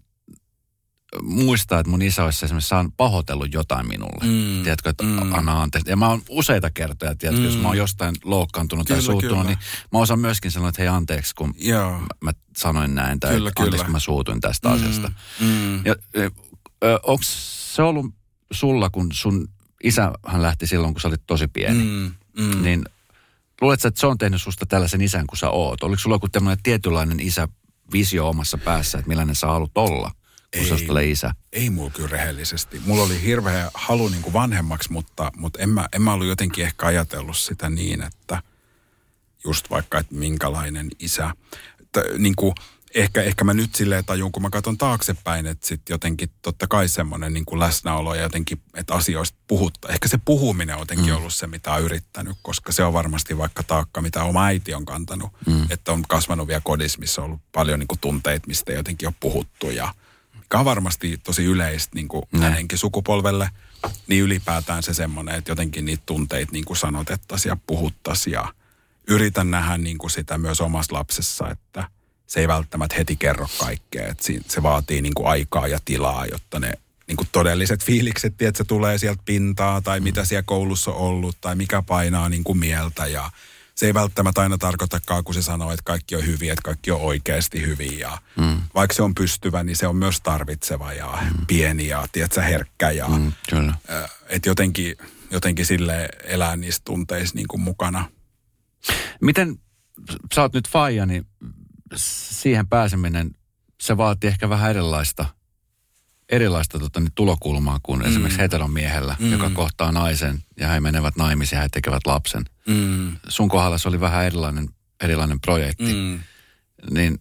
muista, että mun isä olisi esimerkiksi saanut pahoitellut jotain minulle. Mm. Tiedätkö, että mm. anna anteeksi. Ja mä oon useita kertoja, tiedätkö, mm. jos mä oon jostain loukkaantunut kyllä, tai suuttunut, kyllä. niin mä osaan myöskin sanoa, että hei anteeksi, kun mä, mä sanoin näin, tai kyllä, anteeksi, kyllä. kun mä suutuin tästä mm. asiasta. Mm. Ja onko se ollut sulla, kun sun isähän lähti silloin, kun sä olit tosi pieni, mm. Mm. niin luuletko, että se on tehnyt susta tällaisen isän, kun sä oot? Oliko sulla joku tämmöinen tietynlainen isävisio omassa päässä, että millainen sä haluat olla? Kun ei, susta oli isä. Ei mulla kyllä rehellisesti. Mulla oli hirveä halu niin kuin vanhemmaksi, mutta, mutta en, mä, en mä ollut jotenkin ehkä ajatellut sitä niin, että just vaikka, että minkälainen isä. T, niin kuin, ehkä, ehkä mä nyt silleen tajun, kun mä katson taaksepäin, että sitten jotenkin totta kai semmoinen niin kuin läsnäolo ja jotenkin, että asioista puhuttaa. Ehkä se puhuminen on jotenkin mm. ollut se, mitä on yrittänyt, koska se on varmasti vaikka taakka, mitä oma äiti on kantanut. Mm. Että on kasvanut vielä kodissa, missä on ollut paljon niin kuin tunteita, mistä jotenkin on puhuttu ja mikä on varmasti tosi yleistä niin kuin hänenkin sukupolvelle, niin ylipäätään se semmoinen, että jotenkin niitä tunteita niin kuin sanotettaisiin ja puhuttaisiin ja yritän nähdä niin kuin sitä myös omassa lapsessa, että se ei välttämättä heti kerro kaikkea, että se vaatii niin kuin aikaa ja tilaa, jotta ne niin kuin todelliset fiilikset, että se tulee sieltä pintaa tai mitä siellä koulussa on ollut tai mikä painaa niin kuin mieltä ja se ei välttämättä aina tarkoitakaan, kun se sanoo, että kaikki on hyviä, että kaikki on oikeasti hyviä. Ja mm. vaikka se on pystyvä, niin se on myös tarvitseva ja mm. pieni ja tiedätkö, herkkä. Ja, mm, kyllä. Että jotenkin, jotenkin sille elää niissä tunteissa niin kuin mukana. Miten, sä oot nyt faija, niin siihen pääseminen, se vaatii ehkä vähän erilaista, erilaista tota, niin tulokulmaa kuin mm. esimerkiksi heteromiehellä, mm. joka kohtaa naisen ja he menevät naimisiin ja he tekevät lapsen. Mm. Sun kohdalla se oli vähän erilainen, erilainen projekti. Mm. Niin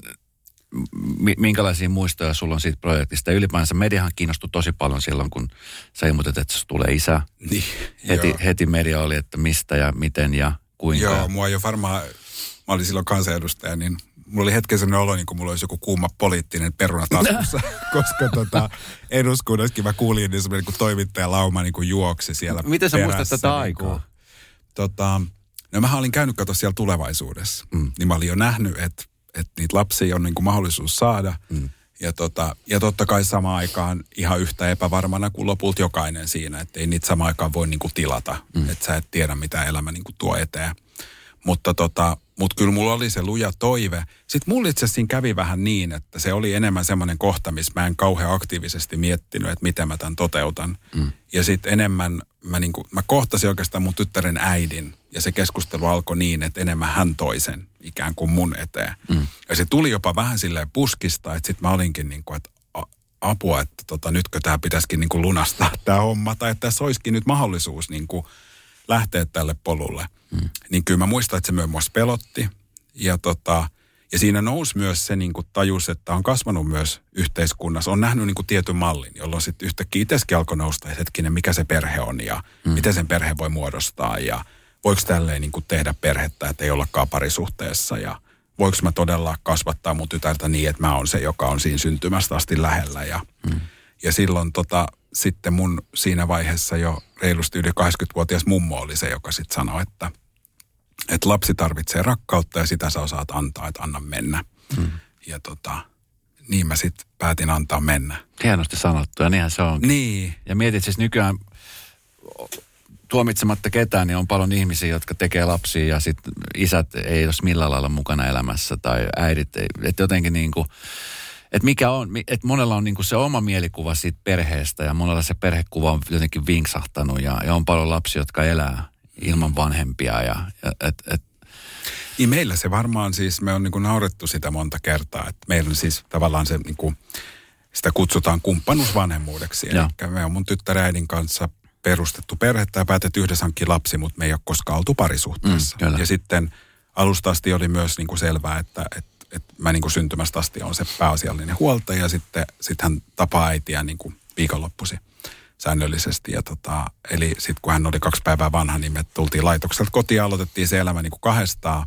mi- minkälaisia muistoja sulla on siitä projektista? Ja ylipäänsä mediahan kiinnostui tosi paljon silloin, kun sä ilmoitit, että se tulee isä. Niin, heti, heti media oli, että mistä ja miten ja kuinka. Joo, mua jo varmaan, mä olin silloin kansanedustaja, niin mulla oli hetken sellainen olo, niin kuin mulla olisi joku kuuma poliittinen peruna taskussa, koska tota, eduskunnassakin mä kuulin, niin semmoinen niin toimittaja Lauma niin kuin juoksi siellä miten sä perässä, muistat tätä niin aikaa? Kuin, tota, no mä olin käynyt katsoa siellä tulevaisuudessa, mm. niin mä olin jo nähnyt, että, että niitä lapsia on niin kuin mahdollisuus saada. Mm. Ja, tota, ja totta kai samaan aikaan ihan yhtä epävarmana kuin lopulta jokainen siinä, että ei niitä samaan aikaan voi niin kuin tilata, mm. että sä et tiedä, mitä elämä niin kuin tuo eteen. Mutta tota, mut kyllä mulla oli se luja toive. Sitten mulla itse asiassa siinä kävi vähän niin, että se oli enemmän semmoinen kohta, missä mä en kauhean aktiivisesti miettinyt, että miten mä tämän toteutan. Mm. Ja sitten enemmän mä, niinku, mä kohtasin oikeastaan mun tyttären äidin. Ja se keskustelu alkoi niin, että enemmän hän toi sen ikään kuin mun eteen. Mm. Ja se tuli jopa vähän silleen puskista, että sitten mä olinkin niin kuin, että apua, että tota, nytkö tämä pitäisikin niin kuin lunastaa tämä homma. Tai että tässä olisikin nyt mahdollisuus niin kuin lähteä tälle polulle. Mm. Niin kyllä mä muistan, että se myös mua pelotti. Ja, tota, ja siinä nousi myös se niin kuin tajus, että on kasvanut myös yhteiskunnassa. On nähnyt niin kuin tietyn mallin, jolloin sitten yhtäkkiä itsekin alkoi nousta, että hetkinen, mikä se perhe on ja mm. miten sen perhe voi muodostaa. Ja voiko tälleen niin kuin tehdä perhettä, että ei ollakaan parisuhteessa. Ja voiko mä todella kasvattaa mun tytärtä niin, että mä oon se, joka on siinä syntymästä asti lähellä. Ja, mm. ja silloin tota, sitten mun siinä vaiheessa jo reilusti yli kahdeksankymmentävuotias mummo oli se, joka sitten sanoi, että, että lapsi tarvitsee rakkautta ja sitä sä osaat antaa, että anna mennä. Mm. Ja tota, niin mä sitten päätin antaa mennä. Hienosti sanottu ja niinhän se on. Niin. Ja mietit siis nykyään, tuomitsematta ketään, niin on paljon ihmisiä, jotka tekee lapsia ja sitten isät ei ole millään lailla mukana elämässä tai äidit ei. Että jotenkin niin kuin, että mikä on, että monella on niin kuin se oma mielikuva siitä perheestä ja monella se perhekuva on jotenkin vinksahtanut ja, ja on paljon lapsia, jotka elää ilman vanhempia ja, ja et, et. Niin meillä se varmaan siis, me on niin kuin naurettu sitä monta kertaa, että meillä siis tavallaan se niin kuin, sitä kutsutaan kumppanuusvanhemmuudeksi. Eli me on mun tyttäräidin kanssa perustettu perhettä ja päätetty yhdessä hankkia lapsi, mutta me ei ole koskaan oltu parisuhteessa. Mm, ja sitten alusta asti oli myös niin kuin selvää, että, että, että mä niin kuin syntymästä asti on se pääasiallinen huoltaja ja sitten sit hän tapaa äitiä niin kuin viikonloppusi säännöllisesti. Ja tota, eli sitten kun hän oli kaksi päivää vanha, niin me tultiin laitokselta kotiin ja aloitettiin se elämä niin kuin kahdestaan.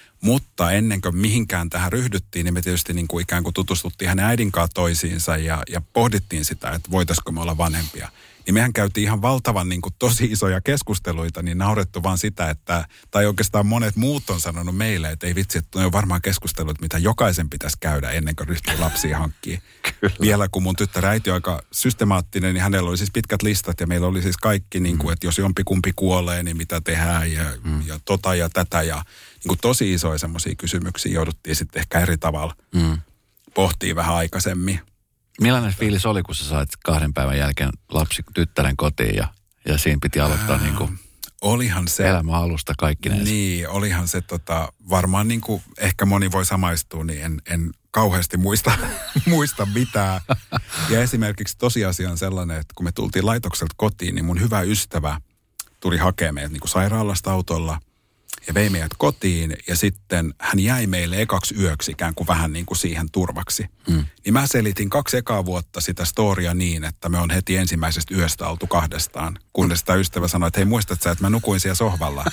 Mutta ennen kuin mihinkään tähän ryhdyttiin, niin me tietysti niin kuin ikään kuin tutustuttiin hänen äidinkaan toisiinsa ja, ja pohdittiin sitä, että voitaisiko me olla vanhempia. Niin mehän käytiin ihan valtavan niin kuin tosi isoja keskusteluita, niin naurettu vaan sitä, että, tai oikeastaan monet muut on sanonut meille, että ei vitsi, että ne on varmaan keskustelut, mitä jokaisen pitäisi käydä ennen kuin ryhtyy lapsia hankkimaan. Vielä kun mun tyttäräiti on aika systemaattinen, niin hänellä oli siis pitkät listat ja meillä oli siis kaikki, niin kuin, että jos jompikumpi kuolee, niin mitä tehdään ja, mm. ja tota ja tätä ja niin kuin tosi isoja semmoisia kysymyksiä jouduttiin sitten ehkä eri tavalla mm. pohtii vähän aikaisemmin. Millainen fiilis oli, kun sä sait kahden päivän jälkeen lapsi tyttären kotiin ja, ja siinä piti aloittaa Ää, niin kuin olihan se, elämä alusta kaikkineen? Niin, olihan se tota, varmaan niin kuin ehkä moni voi samaistua, niin en, en kauheasti muista, muista mitään. Ja esimerkiksi tosiasia on sellainen, että kun me tultiin laitokselta kotiin, niin mun hyvä ystävä tuli hakemaan meidät niin kuin sairaalasta autolla ja vei meidät kotiin ja sitten hän jäi meille ekaksi yöksi ikään kuin vähän niin kuin siihen turvaksi. Mm. Niin mä selitin kaksi ekaa vuotta sitä storia niin, että me on heti ensimmäisestä yöstä oltu kahdestaan. Kunnes sitä ystävä sanoi, että hei muistat sä, että mä nukuin siellä sohvalla.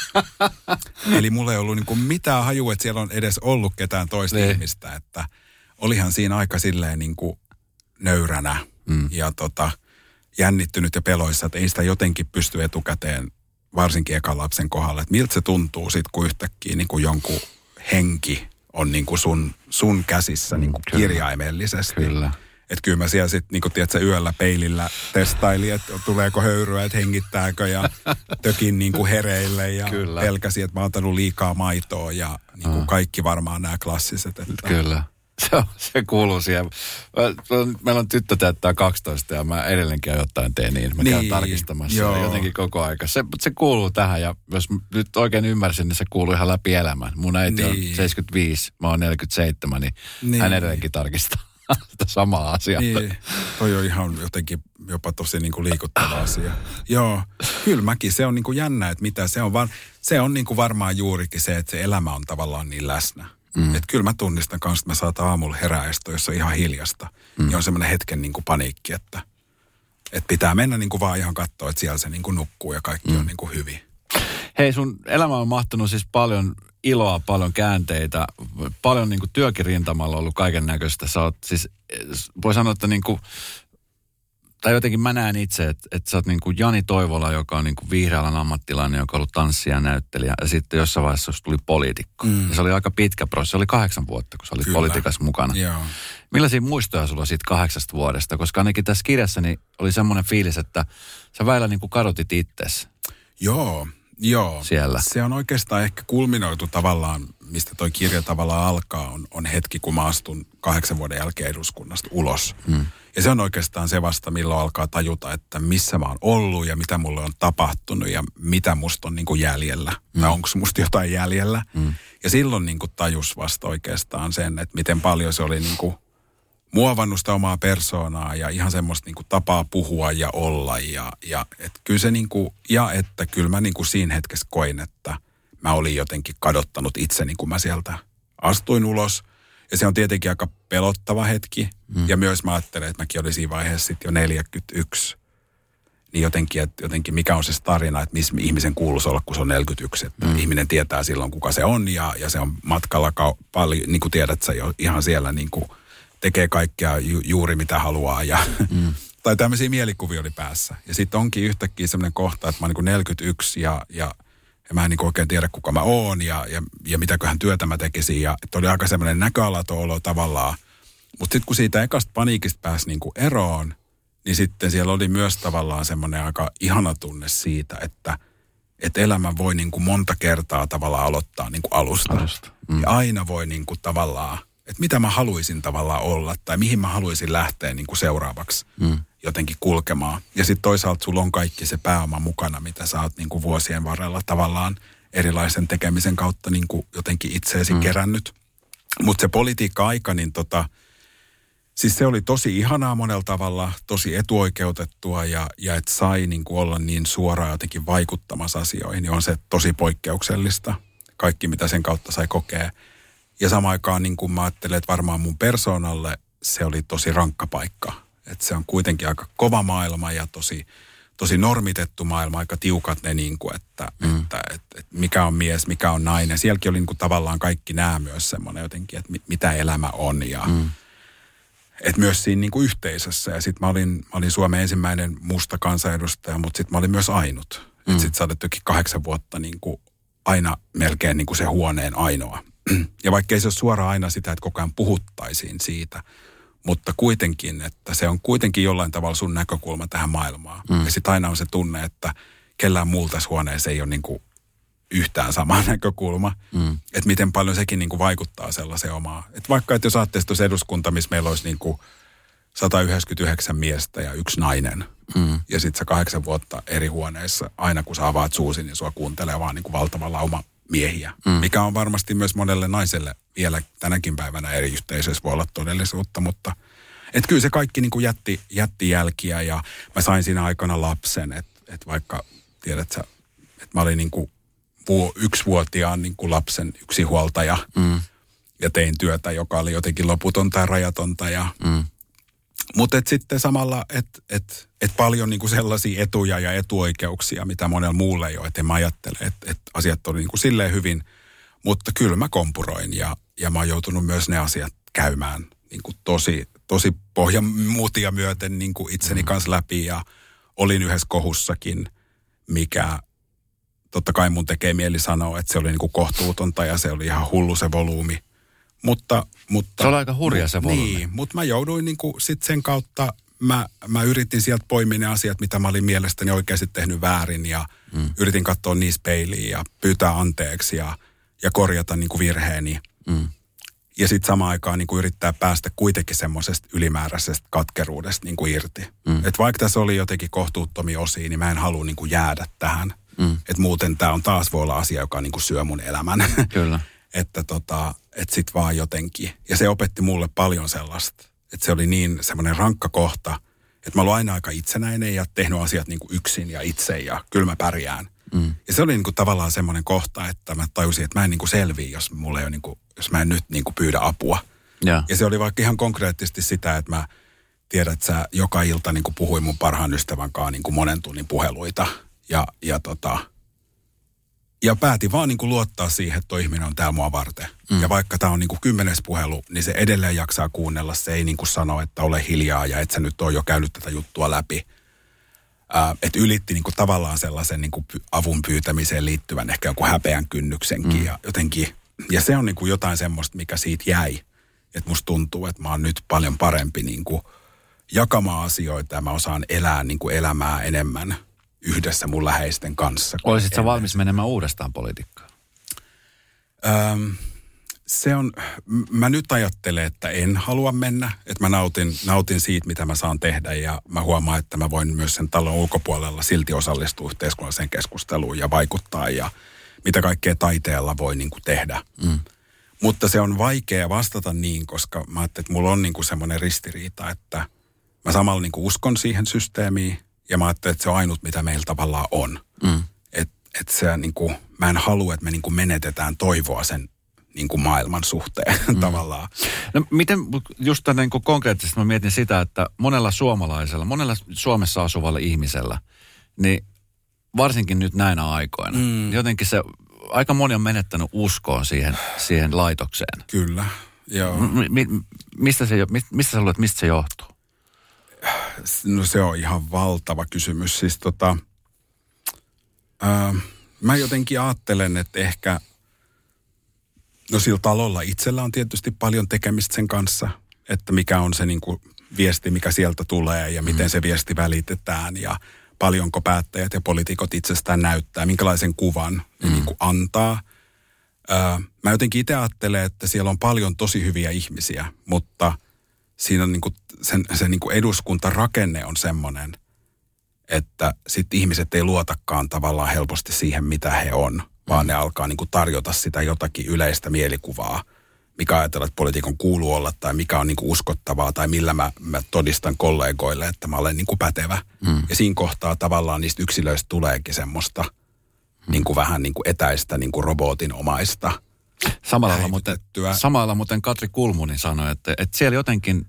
Eli mulla ei ollut niin kuin mitään hajua, että siellä on edes ollut ketään toista ne. ihmistä. Että olihan siinä aika silleen niin kuin nöyränä mm. ja tota, jännittynyt ja peloissa, että ei sitä jotenkin pysty etukäteen varsinkin ekan lapsen kohdalla, että miltä se tuntuu sitten, kun yhtäkkiä niin kuin jonkun henki on niin kuin sun, sun käsissä niin kuin kirjaimellisesti. Kyllä. Että kyllä mä siellä sitten, niin kuin tiedätkö, yöllä peilillä testailin, että tuleeko höyryä, että hengittääkö ja tökin niin kuin hereille ja kyllä. pelkäsin, että mä oon ottanut liikaa maitoa ja niin kuin kaikki varmaan nämä klassiset. Että kyllä. Se, on, se kuuluu siihen. Meillä on tyttö täyttää kaksitoista ja mä edelleenkin jotain teen niin. Mä niin, käyn tarkistamassa joo. jotenkin koko aika. Se, se kuuluu tähän ja jos nyt oikein ymmärsin, niin se kuuluu ihan läpi elämän. Mun äiti niin. on seitsemänkymmentäviisi, mä oon neljäkymmentäseitsemän, niin, niin. hän edelleenkin tarkistaa sitä samaa asiaa. Niin. Toi on ihan jotenkin jopa tosi niin kuin liikuttava asia. Joo, kyllä mäkin. Se on niin kuin jännä, että mitä se on. Var, se on niin kuin varmaan juurikin se, että se elämä on tavallaan niin läsnä. Mm. Että kyllä mä tunnistan kanssa, että mä saatan aamulla heräistä, jos on ihan hiljasta. Mm. Ja on semmoinen hetken niin kuin paniikki, että, että pitää mennä niin kuin vaan ihan katsoa, että siellä se niin kuin nukkuu ja kaikki mm. on niin kuin hyvin. Hei, sun elämä on mahtunut siis paljon iloa, paljon käänteitä, paljon niin kuin työkin rintamalla ollut kaiken näköistä. Sä oot siis, voi sanoa, että niin kuin, tai jotenkin mä näen itse, että, että sä oot niin kuin Jani Toivola, joka on niin kuin vihreällä ammattilainen, joka on ollut tanssija ja näyttelijä. Ja sitten jossain vaiheessa tuli poliitikko. Mm. Ja se oli aika pitkä prosessi. Se oli kahdeksan vuotta, kun sä olit Kyllä. politiikassa mukana. Joo. Millaisia muistoja sulla siitä kahdeksasta vuodesta? Koska ainakin tässä kirjassani oli semmoinen fiilis, että sä väillä niin kuin kadotit itsesi. Joo, joo. Siellä. Se on oikeastaan ehkä kulminoitu tavallaan, mistä toi kirja tavallaan alkaa, on, on hetki, kun mä astun kahdeksan vuoden jälkeen eduskunnasta ulos. Mm. Ja se on oikeastaan se vasta, milloin alkaa tajuta, että missä mä oon ollut ja mitä mulle on tapahtunut ja mitä musta on niin kuin jäljellä. Mm. Tai onko musta jotain jäljellä. Mm. Ja silloin niin kuin tajus vasta oikeastaan sen, että miten paljon se oli niin kuin muovannut sitä omaa persoonaa ja ihan semmoista niin kuin tapaa puhua ja olla. Ja, ja, että kyllä se niin kuin, ja että kyllä mä niin kuin siinä hetkessä koin, että mä olin jotenkin kadottanut itseni, kun mä sieltä astuin ulos. Ja se on tietenkin aika pelottava hetki. Mm. Ja myös mä ajattelen, että mäkin olin siinä vaiheessa sitten jo neljäkymmentäyksi. Niin jotenkin, että jotenkin mikä on se tarina, että missä ihmisen kuuluisi olla, kun se on neljäkymmentäyksi. Että mm. ihminen tietää silloin, kuka se on ja, ja se on matkalla kau- paljon, niin kuin tiedät sä jo ihan siellä niin kuin tekee kaikkea ju- juuri mitä haluaa. Ja, mm. tai tämmöisiä mielikuvia oli päässä. Ja sitten onkin yhtäkkiä semmoinen kohta, että mä oon niin kuin neljäkymmentäyksi ja... ja Ja mä en niin oikein tiedä, kuka mä oon ja, ja, ja mitäköhän työtä mä tekisin. Ja että oli aika semmoinen näköalaton olo tavallaan. Mutta sitten kun siitä ekasta paniikista pääsi niin kuin eroon, niin sitten siellä oli myös tavallaan semmoinen aika ihana tunne siitä, että että elämä voi niin kuin monta kertaa tavallaan aloittaa niin kuin alusta. Alusta. Mm. Ja aina voi niin kuin tavallaan, että mitä mä haluaisin tavallaan olla tai mihin mä haluaisin lähteä niin kuin seuraavaksi mm. jotenkin kulkemaan. Ja sitten toisaalta sulla on kaikki se pääoma mukana, mitä sä oot niin kuin vuosien varrella tavallaan erilaisen tekemisen kautta niin kuin jotenkin itseesi mm. kerännyt. Mutta se politiikka-aika, niin tota, siis se oli tosi ihanaa monella tavalla, tosi etuoikeutettua ja, ja että sai niin kuin olla niin suoraan jotenkin vaikuttamassa asioihin, niin on se tosi poikkeuksellista. Kaikki, mitä sen kautta sai kokea. Ja samaan aikaan niin kuin mä ajattelen, että varmaan mun persoonalle se oli tosi rankka paikka. Että se on kuitenkin aika kova maailma ja tosi, tosi normitettu maailma, aika tiukat ne niin kuin, että, mm. että, että, että mikä on mies, mikä on nainen. Sielläkin oli niin kuin tavallaan kaikki nämä myös semmoinen jotenkin, että mitä elämä on ja mm. että myös siinä niin kuin yhteisössä. Ja sitten mä olin, mä olin Suomen ensimmäinen musta kansanedustaja, mutta sitten mä olin myös ainut. Mm. Että sitten sä olet toki kahdeksan vuotta niin kuin aina melkein niin kuin se huoneen ainoa. Ja vaikka ei se ole suoraan aina sitä, että koko ajan puhuttaisiin siitä, mutta kuitenkin, että se on kuitenkin jollain tavalla sun näkökulma tähän maailmaan. Mm. Ja sitten aina on se tunne, että kellään muulta tässä huoneessa ei ole niin kuin yhtään sama näkökulma. Mm. Että miten paljon sekin niin kuin vaikuttaa sellaiseen omaan. Että vaikka, että jos ajattelisi tuossa eduskunta, missä meillä olisi niin kuin sata yhdeksänkymmentäyhdeksän miestä ja yksi nainen. Mm. Ja sitten sä kahdeksan vuotta eri huoneissa, aina kun sä avaat suusi, niin sua kuuntelee vaan niin kuin valtava lauma miehiä. Mm. Mikä on varmasti myös monelle naiselle vielä tänäkin päivänä eri yhteisöissä voi olla todellisuutta, mutta et kyllä se kaikki niin kuin jätti, jätti jälkiä ja mä sain siinä aikana lapsen, että et vaikka tiedät sä, että mä olin niin kuin yksivuotiaan niin kuin lapsen yksinhuoltaja mm. ja tein työtä, joka oli jotenkin loputonta ja rajatonta ja mm. mutta sitten samalla, että et, et paljon niinku sellaisia etuja ja etuoikeuksia, mitä monella muulla ei ole. Että en mä ajattele, että et asiat oli niinku silleen hyvin. Mutta kyllä mä kompuroin ja, ja mä oon joutunut myös ne asiat käymään niinku tosi, tosi pohjamuutia myöten niinku itseni mm. kanssa läpi. Ja olin yhdessä kohussakin, mikä totta kai mun tekee mieli sanoa, että se oli niinku kohtuutonta ja se oli ihan hullu se volyymi. Mutta, mutta, se oli aika hurja se volyymi. Niin, mutta mä jouduin niinku sit sen kautta, mä, mä yritin sieltä poimia ne asiat, mitä mä olin mielestäni oikeasti tehnyt väärin ja mm. yritin katsoa niissä peiliin ja pyytää anteeksi ja, ja korjata niinku virheeni. Mm. Ja sitten samaan aikaan niinku yrittää päästä kuitenkin semmoisesta ylimääräisestä katkeruudesta niinku irti. Mm. Että vaikka tässä oli jotenkin kohtuuttomia osia, niin mä en halua niinku jäädä tähän. Mm. Että muuten tämä on taas voi olla asia, joka niinku syö mun elämän. Kyllä. Että tota, et sit vaan jotenkin. Ja se opetti mulle paljon sellaista. Että se oli niin semmoinen rankka kohta, että mä olin aina aika itsenäinen ja tehnyt asiat niin kuin yksin ja itse ja kyllä mä pärjään. Mm. Ja se oli niin kuin tavallaan semmoinen kohta, että mä tajusin, että mä en niin kuin selviä, jos mulla ei ole niin kuin, jos mä en nyt niin kuin pyydä apua. Ja. ja se oli vaikka ihan konkreettisesti sitä, että mä tiedän, että sä joka ilta niin kuin puhuin mun parhaan ystävän kanssa niin kuin monen tunnin puheluita. Ja, ja tota... Ja päätin vaan niin kuin luottaa siihen, että toi ihminen on täällä mua varten. Mm. Ja vaikka tämä on niin kuin kymmenes puhelu, niin se edelleen jaksaa kuunnella. Se ei niin kuin sano, että ole hiljaa ja et sä nyt ole jo käynyt tätä juttua läpi. Äh, että ylitti niin kuin tavallaan sellaisen niin kuin avun pyytämiseen liittyvän ehkä joku häpeän kynnyksenkin. Mm. Ja, jotenkin, ja se on niin kuin jotain semmoista, mikä siitä jäi. Että musta tuntuu, että mä oon nyt paljon parempi niin kuin jakamaan asioita ja mä osaan elää niin kuin elämää enemmän yhdessä mun läheisten kanssa. Olisitko sä valmis menemään uudestaan politiikkaan? Öm, se on, mä nyt ajattelen, että en halua mennä. Että mä nautin, nautin siitä, mitä mä saan tehdä ja mä huomaan, että mä voin myös sen talon ulkopuolella silti osallistua yhteiskunnalliseen keskusteluun ja vaikuttaa ja mitä kaikkea taiteella voi niin kuin tehdä. Mm. Mutta se on vaikea vastata niin, koska mä ajattelin, että mulla on niin kuin semmoinen ristiriita, että mä samalla niin kuin uskon siihen systeemiin. Ja mä ajattelin, että se on ainut, mitä meillä tavallaan on. Mm. Että et se niinku, mä en halua, että me niinku menetetään toivoa sen niinku maailman suhteen mm. tavallaan. No miten, just tänne niinku konkreettisesti mä mietin sitä, että monella suomalaisella, monella Suomessa asuvalla ihmisellä, niin varsinkin nyt näinä aikoina, mm. jotenkin se, aika moni on menettänyt uskoon siihen, siihen laitokseen. Kyllä, joo. Mi, mistä, se, mistä sä luulet, mistä se johtuu? No se on ihan valtava kysymys. Siis tota, ää, mä jotenkin ajattelen, että ehkä, no sillä talolla itsellä on tietysti paljon tekemistä sen kanssa, että mikä on se niin kuin viesti, mikä sieltä tulee ja miten mm. se viesti välitetään. Ja paljonko päättäjät ja poliitikot itsestään näyttää, minkälaisen kuvan mm. ne niin kuin antaa. Öö, mä jotenkin itse ajattelen, että siellä on paljon tosi hyviä ihmisiä, mutta siinä on niin kuin sen, sen niin kuin eduskuntarakenne on semmoinen, että sitten ihmiset ei luotakaan tavallaan helposti siihen, mitä he on, vaan ne alkaa niin kuin tarjota sitä jotakin yleistä mielikuvaa, mikä ajatellaan, että poliitikon kuuluu olla tai mikä on niin kuin uskottavaa tai millä mä, mä todistan kollegoille, että mä olen niin kuin pätevä. Mm. Ja siinä kohtaa tavallaan niistä yksilöistä tuleekin semmoista mm. niin kuin vähän niin kuin etäistä niin kuin robotinomaista. Samalla muuten, samalla muuten Katri Kulmuni sanoi, että, että siellä jotenkin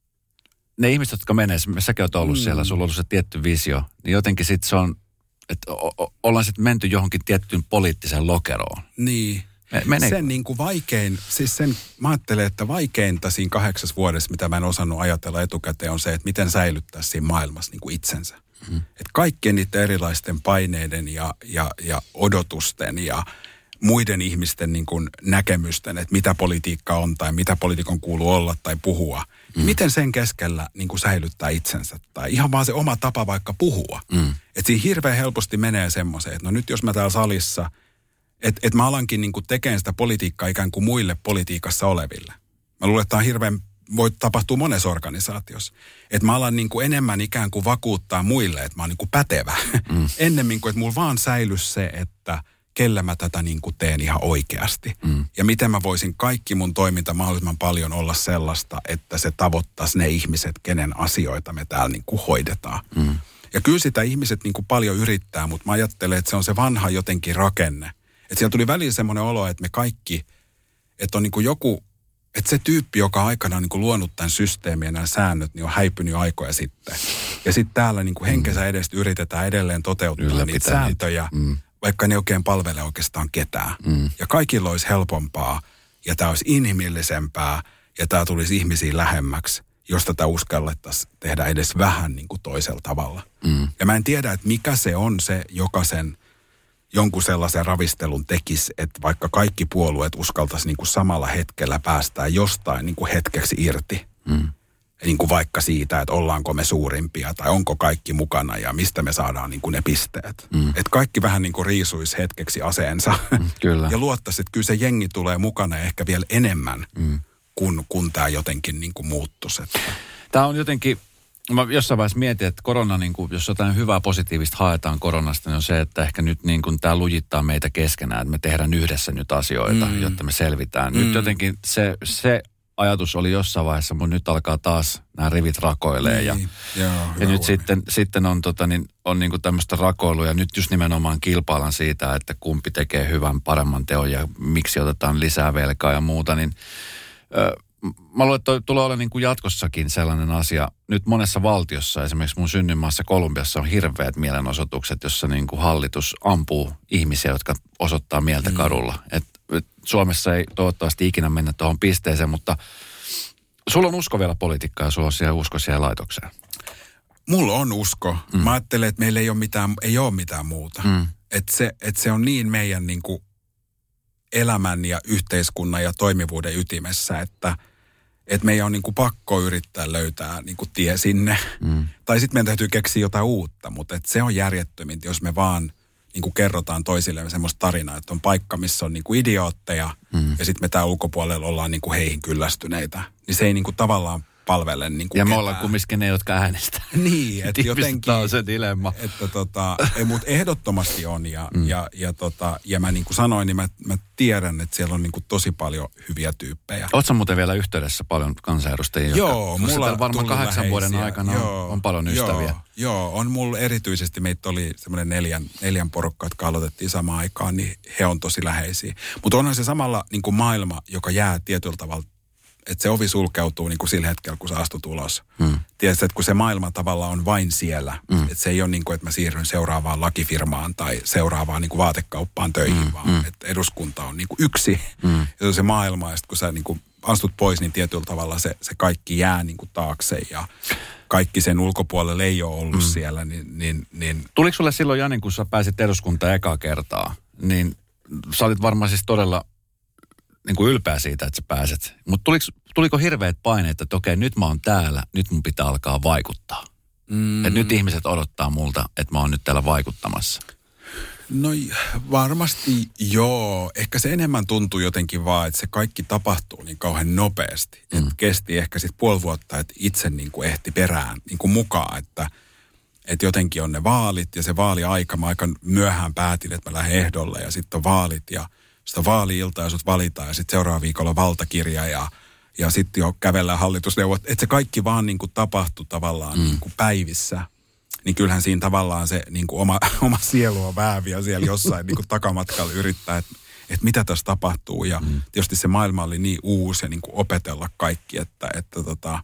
ne ihmiset, jotka menee, säkin olet ollut mm. siellä, sulla on ollut se tietty visio, niin jotenkin sitten se on, että o- o- ollaan sitten menty johonkin tiettyyn poliittiseen lokeroon. Niin. Mene. Sen niin kuin vaikein, siis sen, mä ajattelen, että vaikeinta siinä kahdeksas vuodessa, mitä mä en osannut ajatella etukäteen, on se, että miten säilyttää siinä maailmassa niin kuin itsensä. Mm. Että kaikkien niiden erilaisten paineiden ja, ja, ja odotusten ja muiden ihmisten niin kuin näkemysten, että mitä politiikka on tai mitä poliitikon kuuluu olla tai puhua. Mm. Miten sen keskellä niin kuin säilyttää itsensä tai ihan vaan se oma tapa vaikka puhua. Mm. Että siinä hirveän helposti menee semmoiseen, että no nyt jos mä täällä salissa, että et mä alankin niin kuin tekemään sitä politiikkaa ikään kuin muille politiikassa oleville. Mä luulen, että tämä on hirveän, voi tapahtua monessa organisaatiossa. Että mä alan niin kuin enemmän ikään kuin vakuuttaa muille, että mä oon niin kuin pätevä. Mm. Ennemmin kuin, että mulla vaan säilys se, että kellä mä tätä niin kuin teen ihan oikeasti. Mm. Ja miten mä voisin kaikki mun toiminta mahdollisimman paljon olla sellaista, että se tavoittaisi ne ihmiset, kenen asioita me täällä niin kuin hoidetaan. Mm. Ja kyllä sitä ihmiset niin kuin paljon yrittää, mutta mä ajattelen, että se on se vanha jotenkin rakenne. Että siellä tuli väliin semmoinen olo, että me kaikki, että on niin kuin joku, että se tyyppi, joka aikana on niin kuin luonut tämän systeemin ja nämä säännöt, niin on häipynyt aikoja sitten. Ja sitten täällä niin kuin henkensä edestä yritetään edelleen toteuttaa Ylläpitää niitä sääntöjä, mm. vaikka ne oikein palvele oikeastaan ketään. Mm. Ja kaikilla olisi helpompaa, ja tämä olisi inhimillisempää, ja tämä tulisi ihmisiin lähemmäksi, jos tätä uskallettaisiin tehdä edes vähän niin kuin toisella tavalla. Mm. Ja mä en tiedä, että mikä se on se, joka sen jonkun sellaisen ravistelun tekisi, että vaikka kaikki puolueet uskaltaisi niin kuin samalla hetkellä päästää jostain niin kuin hetkeksi irti. Mm. Niin kuin vaikka siitä, että ollaanko me suurimpia tai onko kaikki mukana ja mistä me saadaan niin kuin ne pisteet. Mm. Että kaikki vähän niin kuin riisuisi hetkeksi aseensa. Mm, kyllä. Ja luottaisi, että kyllä se jengi tulee mukana ja ehkä vielä enemmän, mm. kun, kun tämä jotenkin niin kuin muuttuisi. Että. Tämä on jotenkin, mä jossain vaiheessa mietin, että korona, niin kuin, jos jotain hyvää positiivista haetaan koronasta, niin on se, että ehkä nyt niin kuin tämä lujittaa meitä keskenään, että me tehdään yhdessä nyt asioita, mm. jotta me selvitään. Mm. Nyt jotenkin se, se ajatus oli jossain vaiheessa, mutta nyt alkaa taas nämä rivit rakoilee. Ja, niin. Joo, ja nyt sitten, sitten on, tota, niin, on niin kuin tämmöistä rakoilua ja nyt just nimenomaan kilpaillaan siitä, että kumpi tekee hyvän, paremman teon ja miksi otetaan lisää velkaa ja muuta, niin ö, mä luulen, että tulee olla niin kuin jatkossakin sellainen asia. Nyt monessa valtiossa, esimerkiksi mun synnyinmaassa Kolumbiassa on hirveät mielenosoitukset, jossa niin kuin hallitus ampuu ihmisiä, jotka osoittaa mieltä kadulla. Et, et Suomessa ei toivottavasti ikinä mennä tuohon pisteeseen, mutta sulla on usko vielä politiikkaa ja sulla on siellä usko siihen laitokseen. Mulla on usko. Mm. Mä ajattelen, että meillä ei ole mitään, ei ole mitään muuta. Mm. Että se, et se on niin meidän niin kuin elämän ja yhteiskunnan ja toimivuuden ytimessä, että että meidän on niin kuin pakko yrittää löytää niin kuin tie sinne. Mm. Tai sitten meidän täytyy keksiä jotain uutta, mutta et se on järjettömintä, jos me vaan niin kuin kerrotaan toisillemme semmoista tarinaa, että on paikka, missä on niin kuin idiootteja mm. ja sitten me täällä ulkopuolella ollaan niin kuin heihin kyllästyneitä. Niin se ei niin kuin tavallaan palvele niin kuin ja ketään. me ollaan kumminkin ne, jotka äänestää. Niin, että jotenkin. on se dilemma. Että tota, mutta ehdottomasti on ja, mm. ja, ja, tota, ja mä niin kuin sanoin, niin mä, mä tiedän, että siellä on niin kuin tosi paljon hyviä tyyppejä. Ootko muuten vielä yhteydessä paljon kansanedustajia? Joo, jotka, mulla varmaan kahdeksan läheisiä. vuoden aikana joo, on, on paljon ystäviä. Joo, joo, on mulla erityisesti, meitä oli semmoinen neljän, neljän porukka, jotka aloitettiin samaan aikaan, niin he on tosi läheisiä. Mutta onhan se samalla niin kuin maailma, joka jää tietyllä tavalla, että se ovi sulkeutuu niin kuin sillä hetkellä, kun sä astut ulos. Hmm. Tiedätkö, että kun se maailma tavallaan on vain siellä. Hmm. Että se ei ole niin kuin, että mä siirryn seuraavaan lakifirmaan tai seuraavaan niin kuin vaatekauppaan töihin, hmm. vaan hmm. että eduskunta on niin kuin yksi. Hmm. Ja se on se maailma, ja sitten kun sä niin kuin astut pois, niin tietyllä tavalla se, se kaikki jää niin kuin taakse ja kaikki sen ulkopuolelle ei ole ollut hmm. siellä. Niin, niin, niin. Tuliko sulle silloin, Jani, kun sä pääsit eduskuntaan ekaa kertaa, niin sä olit varmaan siis todella niin kuin ylpeä siitä, että sä pääset. Mutta tuliko, tuliko hirveät paineet, että okei, nyt mä oon täällä, nyt mun pitää alkaa vaikuttaa? Mm. Että nyt ihmiset odottaa multa, että mä oon nyt täällä vaikuttamassa. No varmasti joo. Ehkä se enemmän tuntuu jotenkin vaan, että se kaikki tapahtuu niin kauhean nopeasti. Mm. Että kesti ehkä sitten puoli vuotta, että itse niin kuin ehti perään niin kuin mukaan, että että jotenkin on ne vaalit ja se vaaliaika. Mä aika myöhään päätin, että mä lähden ehdolle ja sitten on vaalit ja sitten on vaali-ilta ja sut valitaan ja sitten seuraava viikolla valtakirja ja, ja sitten jo kävellään hallitusneuvot. Että se kaikki vaan niin kuin tapahtui tavallaan mm. niin kuin päivissä. Niin kyllähän siinä tavallaan se niin kuin oma, oma sielu on vääviä siellä jossain niin kuin takamatkalla yrittää, että että mitä tässä tapahtuu. Ja mm. tietysti se maailma oli niin uusi ja niin kuin opetella kaikki, että, että tota...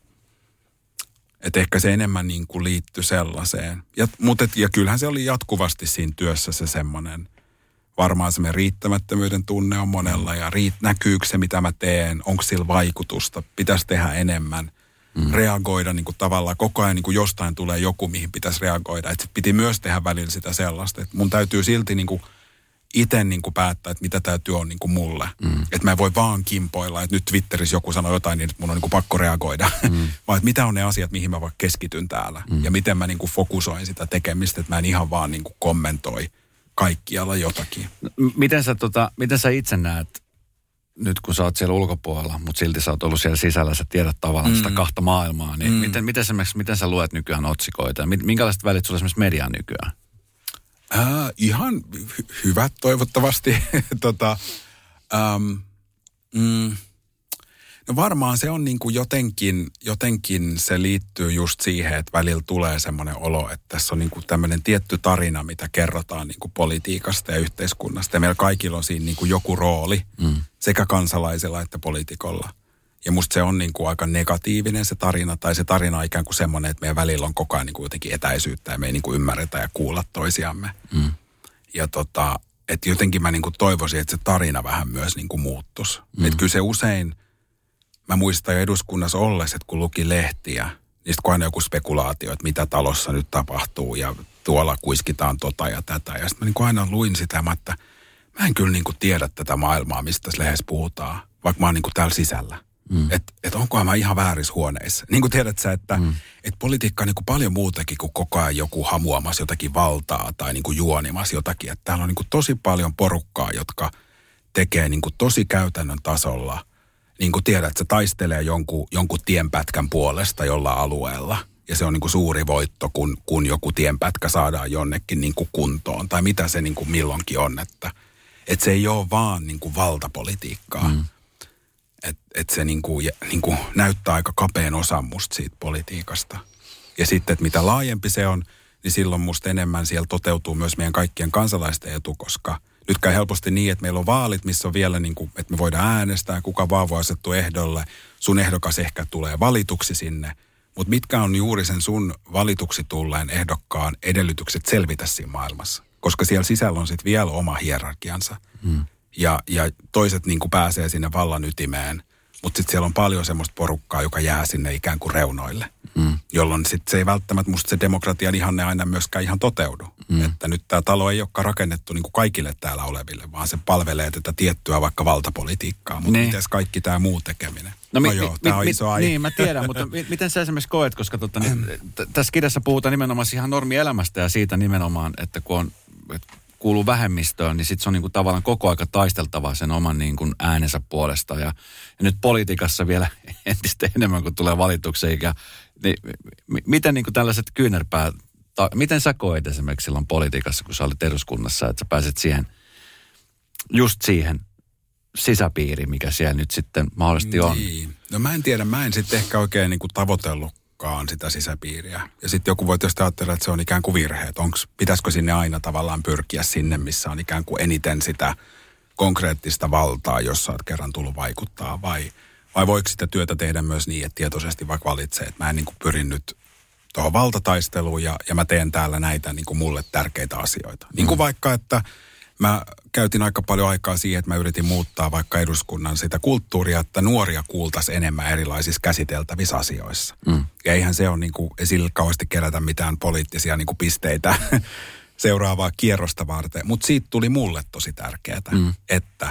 Että ehkä se enemmän niin kuin liittyi sellaiseen. Ja, mutta et, ja kyllähän se oli jatkuvasti siinä työssä se semmoinen, varmaan semmoinen riittämättömyyden tunne on monella. Ja riit, näkyykö se, mitä mä teen, onko sillä vaikutusta, pitäisi tehdä enemmän, mm. reagoida niin kuin tavallaan. Koko ajan niin kuin jostain tulee joku, mihin pitäisi reagoida. Että piti myös tehdä välillä sitä sellaista. Että mun täytyy silti niin kuin itse niin kuin päättää, että mitä tämä työ on niin kuin mulle. Mm. Että mä en voi vaan kimpoilla, että nyt Twitterissä joku sanoo jotain, niin että mun on niin kuin pakko reagoida. Mm. Vaan että mitä on ne asiat, mihin mä vaikka keskityn täällä. Mm. Ja miten mä niin kuin fokusoin sitä tekemistä, että mä en ihan vaan niin kuin kommentoi kaikkialla jotakin. Miten sä, tota, miten sä itse näet, nyt kun sä oot siellä ulkopuolella, mutta silti sä oot ollut siellä sisällä, sä tiedät tavallaan mm. sitä kahta maailmaa, niin mm. miten, miten, miten sä luet nykyään otsikoita? Ja minkälaiset välit sulla esimerkiksi mediaan nykyään? Äh, ihan hy- hyvät toivottavasti. tota, ähm, mm, no varmaan se on niin kuin jotenkin, jotenkin se liittyy just siihen, että välillä tulee semmoinen olo, että tässä on niin kuin tämmöinen tietty tarina, mitä kerrotaan niin kuin politiikasta ja yhteiskunnasta. Ja meillä kaikilla on siinä niin kuin joku rooli, mm. sekä kansalaisilla että poliitikolla. Ja musta se on niin kuin aika negatiivinen se tarina, tai se tarina on ikään kuin semmoinen, että meidän välillä on koko ajan niin kuin jotenkin etäisyyttä ja me ei niin kuin ymmärretä ja kuulla toisiamme. Mm. Ja tota, että jotenkin mä niin kuin toivoisin, että se tarina vähän myös niin kuin muuttuisi. Mm. Että kyllä se usein, mä muistan jo eduskunnassa ollessa, että kun luki lehtiä, niin kun aina joku spekulaatio, että mitä talossa nyt tapahtuu ja tuolla kuiskitaan tota ja tätä. Ja sitten mä niin kuin aina luin sitä, että mä en kyllä niin kuin tiedä tätä maailmaa, mistä tässä lehdessä puhutaan, vaikka mä oon niin kuin täällä sisällä. Mm. Että et onkohan mä ihan väärissä huoneissa. Niin kuin tiedät sä, että mm. et politiikka on niin kuin paljon muutakin kuin koko ajan joku hamuamassa jotakin valtaa tai niin kuin juonimassa jotakin. Että täällä on niin kuin tosi paljon porukkaa, jotka tekee niin kuin tosi käytännön tasolla. Niin kuin tiedät, että se taistelee jonkun, jonkun tienpätkän puolesta jollain alueella. Ja se on niin kuin suuri voitto, kun, kun joku tienpätkä saadaan jonnekin niin kuin kuntoon. Tai mitä se niin kuin milloinkin on, että et se ei ole vaan niin kuin valtapolitiikkaa. Mm. Että et se niinku, niinku näyttää aika kapeen osan musta siitä politiikasta. Ja sitten, että mitä laajempi se on, niin silloin musta enemmän siellä toteutuu myös meidän kaikkien kansalaisten etu, koska nyt käy helposti niin, että meillä on vaalit, missä on vielä niinku, että me voidaan äänestää, kuka vaan voi asettua ehdolle. Sun ehdokas ehkä tulee valituksi sinne, mutta mitkä on juuri sen sun valituksi tulleen ehdokkaan edellytykset selvitä siinä maailmassa? Koska siellä sisällä on sitten vielä oma hierarkiansa. Hmm. Ja, ja toiset niin kuin pääsee sinne vallan ytimeen, mutta sitten siellä on paljon semmoista porukkaa, joka jää sinne ikään kuin reunoille. Mm. Jolloin sitten se ei välttämättä, musta se demokratian ihanne aina myöskään ihan toteudu. Mm. Että nyt tämä talo ei olekaan rakennettu niin kuin kaikille täällä oleville, vaan se palvelee tätä tiettyä vaikka valtapolitiikkaa. Mutta niin. Mites kaikki tämä muu tekeminen? No, no mi, joo, tämä on iso aihe. Niin, mä tiedän, mutta miten sä esimerkiksi koet, koska totta, niin, t- tässä kirjassa puhutaan nimenomaan ihan normielämästä ja siitä nimenomaan, että kun on... Että kuuluu vähemmistöön, niin sitten se on niinku tavallaan koko aika taisteltava sen oman niinku äänensä puolesta. Ja, ja nyt politiikassa vielä entistä enemmän, kun tulee valituksi. Ja, niin, m- miten niinku tällaiset kyynärpää, ta, miten sä koet esimerkiksi silloin politiikassa, kun sä olit eduskunnassa, että sä pääset siihen, just siihen sisäpiiriin, mikä siellä nyt sitten mahdollisesti on? Niin. No mä en tiedä, mä en sitten ehkä oikein niinku tavoitellut sitä sisäpiiriä. Ja sitten joku voi tietysti ajatella, että se on ikään kuin virhe. Että onks, pitäisikö sinne aina tavallaan pyrkiä sinne, missä on ikään kuin eniten sitä konkreettista valtaa, jos sä oot kerran tullut vaikuttaa. Vai, vai voiko sitä työtä tehdä myös niin, että tietoisesti vaikka valitsee, että mä en niin kuin pyrin nyt tuohon valtataisteluun ja, ja mä teen täällä näitä niin kuin mulle tärkeitä asioita. Mm. Niin kuin vaikka, että mä käytin aika paljon aikaa siihen, että mä yritin muuttaa vaikka eduskunnan sitä kulttuuria, että nuoria kuultaisiin enemmän erilaisissa käsiteltävissä asioissa. Mm. Ja eihän se ole niin kuin, ei sillä kauheasti kerätä mitään poliittisia niin kuin pisteitä seuraavaa kierrosta varten. Mutta siitä tuli mulle tosi tärkeää, mm. että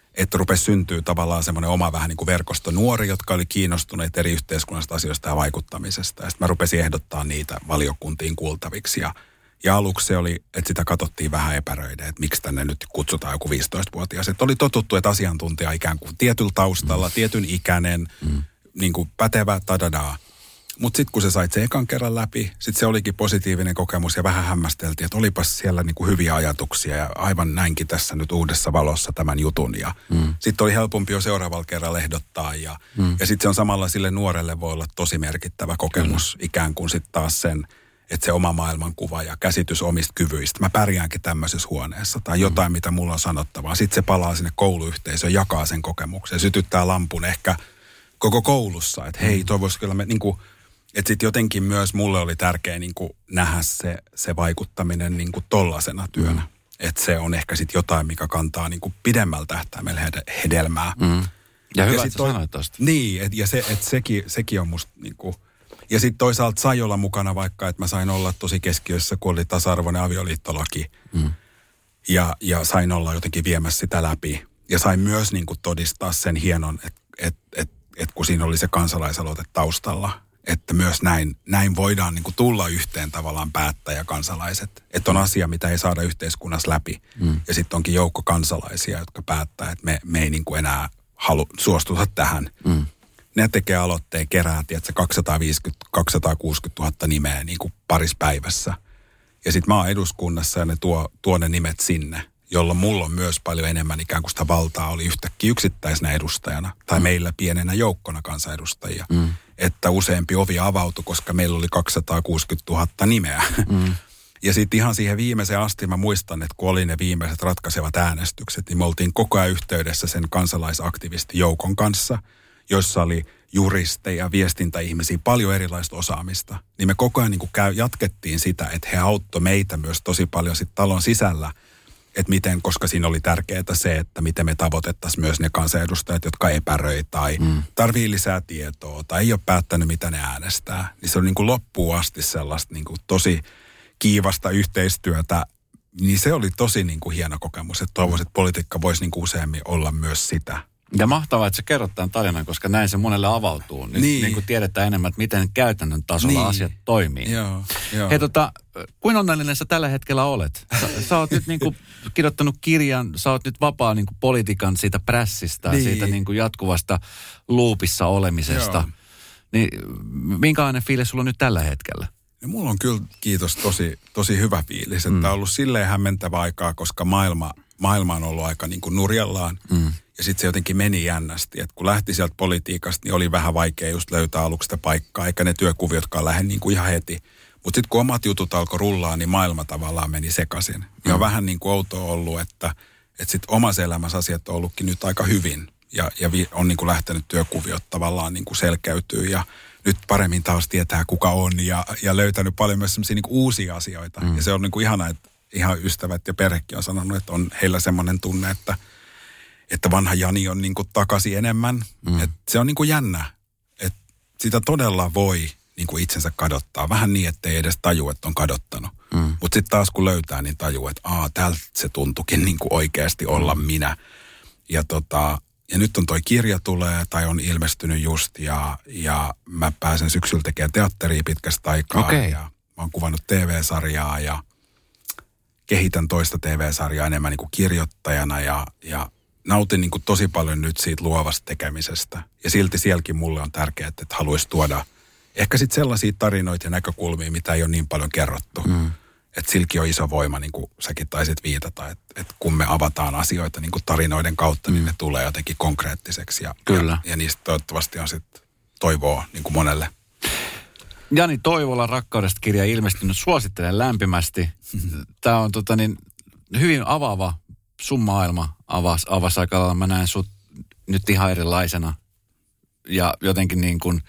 että rupesi syntyä tavallaan semmoinen oma vähän niin kuin verkosto nuori, jotka oli kiinnostuneet eri yhteiskunnallisista asioista ja vaikuttamisesta. Ja sitten mä rupesin ehdottaa niitä valiokuntiin kuultaviksi. Ja, ja aluksi se oli, että sitä katsottiin vähän epäröiden, että miksi tänne nyt kutsutaan joku viisitoistavuotias. Että oli totuttu, että asiantuntija ikään kuin tietyllä taustalla, mm. tietyn ikäinen, mm. niin kuin pätevä, tadadaa. Mutta sitten kun se sait se ekan kerran läpi, sitten se olikin positiivinen kokemus ja vähän hämmästeltiin, että olipas siellä niinku hyviä ajatuksia ja aivan näinkin tässä nyt uudessa valossa tämän jutun. Ja mm. sitten oli helpompi jo seuraavalla kerralla ehdottaa ja, mm. ja sitten se on samalla sille nuorelle voi olla tosi merkittävä kokemus mm. ikään kuin sitten taas sen, että se oma maailmankuva ja käsitys omista kyvyistä. Mä pärjäänkin tämmöisessä huoneessa tai jotain, mm. mitä mulla on sanottavaa. Sitten se palaa sinne kouluyhteisöön, jakaa sen kokemuksen, sytyttää lampun ehkä koko koulussa, että hei, toivoisi kyllä me niinku... Että sitten jotenkin myös mulle oli tärkeää niinku nähdä se, se vaikuttaminen niinku tollasena työnä. Mm. Että se on ehkä sitten jotain, mikä kantaa niinku pidemmällä tähtäimellä hedelmää. Mm. Ja, ja hyvä, että toi, sanoit tosta. Niin, et, ja se, et sekin, sekin on musta niinku... Ja sitten toisaalta sai olla mukana vaikka, että mä sain olla tosi keskiössä, kun oli tasa-arvoinen avioliittolaki. Mm. Ja, ja sain olla jotenkin viemässä sitä läpi. Ja sain myös niinku todistaa sen hienon, että et, et, et kun siinä oli se kansalaisaloite taustalla, että myös näin, näin voidaan niin kuin tulla yhteen tavallaan päättäjä kansalaiset. Että on asia, mitä ei saada yhteiskunnassa läpi. Mm. Ja sitten onkin joukko kansalaisia, jotka päättää, että me, me ei niin kuin enää halu, suostuta tähän. Mm. Ne tekee aloitteen, kerää, tiedätkö, kaksisataaviisikymmentä kaksisataakuusikymmentätuhatta nimeä niin kuin parissa päivässä. Ja sitten mä oon eduskunnassa ja ne tuo, tuo ne nimet sinne, jolloin mulla on myös paljon enemmän ikään kuin sitä valtaa oli yhtäkkiä yksittäisenä edustajana tai mm. meillä pienenä joukkona kansanedustajia. Mm. Että useampi ovi avautui, koska meillä oli kaksisataakuusikymmentätuhatta nimeä. Mm. Ja sitten ihan siihen viimeiseen asti mä muistan, että kun oli ne viimeiset ratkaisevat äänestykset, niin me oltiin koko ajan yhteydessä sen kansalaisaktivistijoukon kanssa, joissa oli juristeja, viestintäihmisiä, paljon erilaista osaamista. Niin me koko ajan niin kuin käy, jatkettiin sitä, että he auttoi meitä myös tosi paljon sitten talon sisällä, että miten, koska siinä oli tärkeää se, että miten me tavoitettaisiin myös ne kansanedustajat, jotka epäröi tai mm. tarvii lisää tietoa tai ei ole päättänyt, mitä ne äänestää. Niin se on niin kuin loppuun asti sellaista niin kuin tosi kiivasta yhteistyötä. Niin se oli tosi niin kuin hieno kokemus, että toivoisin, että politiikka voisi niin kuin useammin olla myös sitä. Ja mahtavaa, että sä kerrot tämän tarinan, koska näin se monelle avautuu. Nyt niin. Niin kuin tiedetään enemmän, että miten käytännön tasolla niin. asiat toimii. Joo, joo. Hei tota, kuinka onnellinen sä tällä hetkellä olet? Sä, sä oot nyt niin kuin kirjoittanut kirjan, sä oot nyt vapaa niin kuin politiikan siitä prässistä, niin. siitä niin kuin jatkuvasta luupissa olemisesta. Joo. Niin minkälainen fiilis sulla on nyt tällä hetkellä? No, mulla on kyllä, kiitos, tosi, tosi hyvä fiilis. Että mm. on ollut silleen hämmentävä aikaa, koska maailma, maailma on ollut aika niin kuin nurjallaan. Mm. Ja sitten se jotenkin meni jännästi. Että kun lähti sieltä politiikasta, niin oli vähän vaikea just löytää aluksi sitä paikkaa, eikä ne työkuviotkaan lähde niin kuin ihan heti. Mutta sitten kun omat jutut alkoi rullaa, niin maailma tavallaan meni sekaisin. Ja on mm. vähän niin kuin outoa ollut, että, että sitten omassa elämässä asiat on ollutkin nyt aika hyvin. Ja, ja on niin kuin lähtenyt työkuviot tavallaan niin kuin selkeytyy ja nyt paremmin taas tietää, kuka on ja, ja löytänyt paljon myös sellaisia niin kuin uusia asioita. Mm. Ja se on niin kuin ihana, että ihan ystävät ja perhekin on sanonut, että on heillä semmoinen tunne, että, että vanha Jani on niin kuin takaisin enemmän. Mm. Että se on niin kuin jännä, että sitä todella voi niin kuin itsensä kadottaa. Vähän niin, ettei edes taju, että on kadottanut. Mm. Mutta sitten taas kun löytää, niin tajuu, että aa, tältä se tuntukin niin kuin oikeasti olla mm. minä. Ja tota... Ja nyt on toi kirja tulee, tai on ilmestynyt just, ja, ja mä pääsen syksyllä tekemään teatteria pitkästä aikaa. Okay. Ja mä oon kuvannut T V-sarjaa, ja kehitän toista T V-sarjaa enemmän niin kuin kirjoittajana, ja, ja nautin niin kuin tosi paljon nyt siitä luovasta tekemisestä. Ja silti sielläkin mulle on tärkeää, että haluaisi tuoda ehkä sitten sellaisia tarinoita ja näkökulmia, mitä ei ole niin paljon kerrottu. Mm. Että silläkin on iso voima, niin kuin säkin taisit viitata, että, että kun me avataan asioita niin kuin tarinoiden kautta, mm. niin ne tulee jotenkin konkreettiseksi. Ja, Kyllä. ja, ja niistä toivottavasti on sitten toivoa niin kuin monelle. Jani Toivola, Rakkaudesta kirja ilmestynyt. Suosittelen lämpimästi. Tämä on tota, niin, hyvin avaava sun maailma avasi, avasi aika lailla. Mä näen sut nyt ihan erilaisena ja jotenkin niin kuin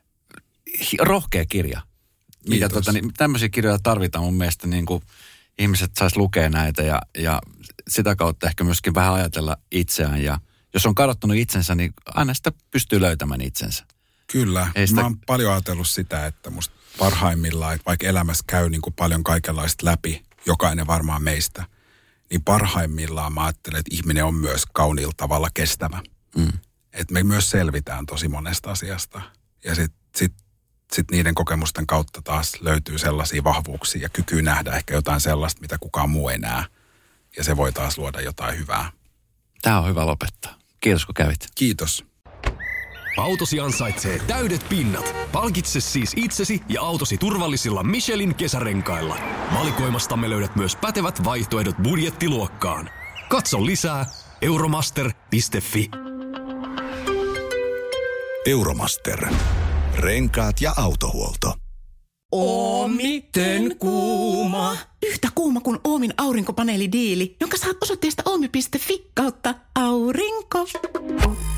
rohkea kirja. Mikä, tota, niin, tämmöisiä kirjoja tarvitaan mun mielestä, niin kuin ihmiset sais lukea näitä ja, ja sitä kautta ehkä myöskin vähän ajatella itseään. Ja jos on kadottanut itsensä, niin aina sitä pystyy löytämään itsensä. Kyllä. Sitä... Mä oon paljon ajatellut sitä, että musta parhaimmillaan, että vaikka elämässä käy niin kuin paljon kaikenlaista läpi, jokainen varmaan meistä, niin parhaimmillaan mä ajattelen, että ihminen on myös kauniilla tavalla kestävä. Mm. Että me myös selvitään tosi monesta asiasta. Ja sitten sit, sit niiden kokemusten kautta taas löytyy sellaisia vahvuuksia ja kykyä nähdä ehkä jotain sellaista, mitä kukaan muu ei näe. Ja se voi taas luoda jotain hyvää. Tämä on hyvä lopettaa. Kiitos kun kävit. Kiitos. Autosi ansaitsee täydet pinnat. Palkitse siis itsesi ja autosi turvallisilla Michelin kesärenkailla. Valikoimastamme löydät myös pätevät vaihtoehdot budjettiluokkaan. Katso lisää euromaster piste fi. Euromaster. Renkaat ja autohuolto. Oomiten kuuma. Yhtä kuuma kuin Oomin aurinkopaneelidiili, jonka saat osoitteesta oomi piste fi kautta aurinko.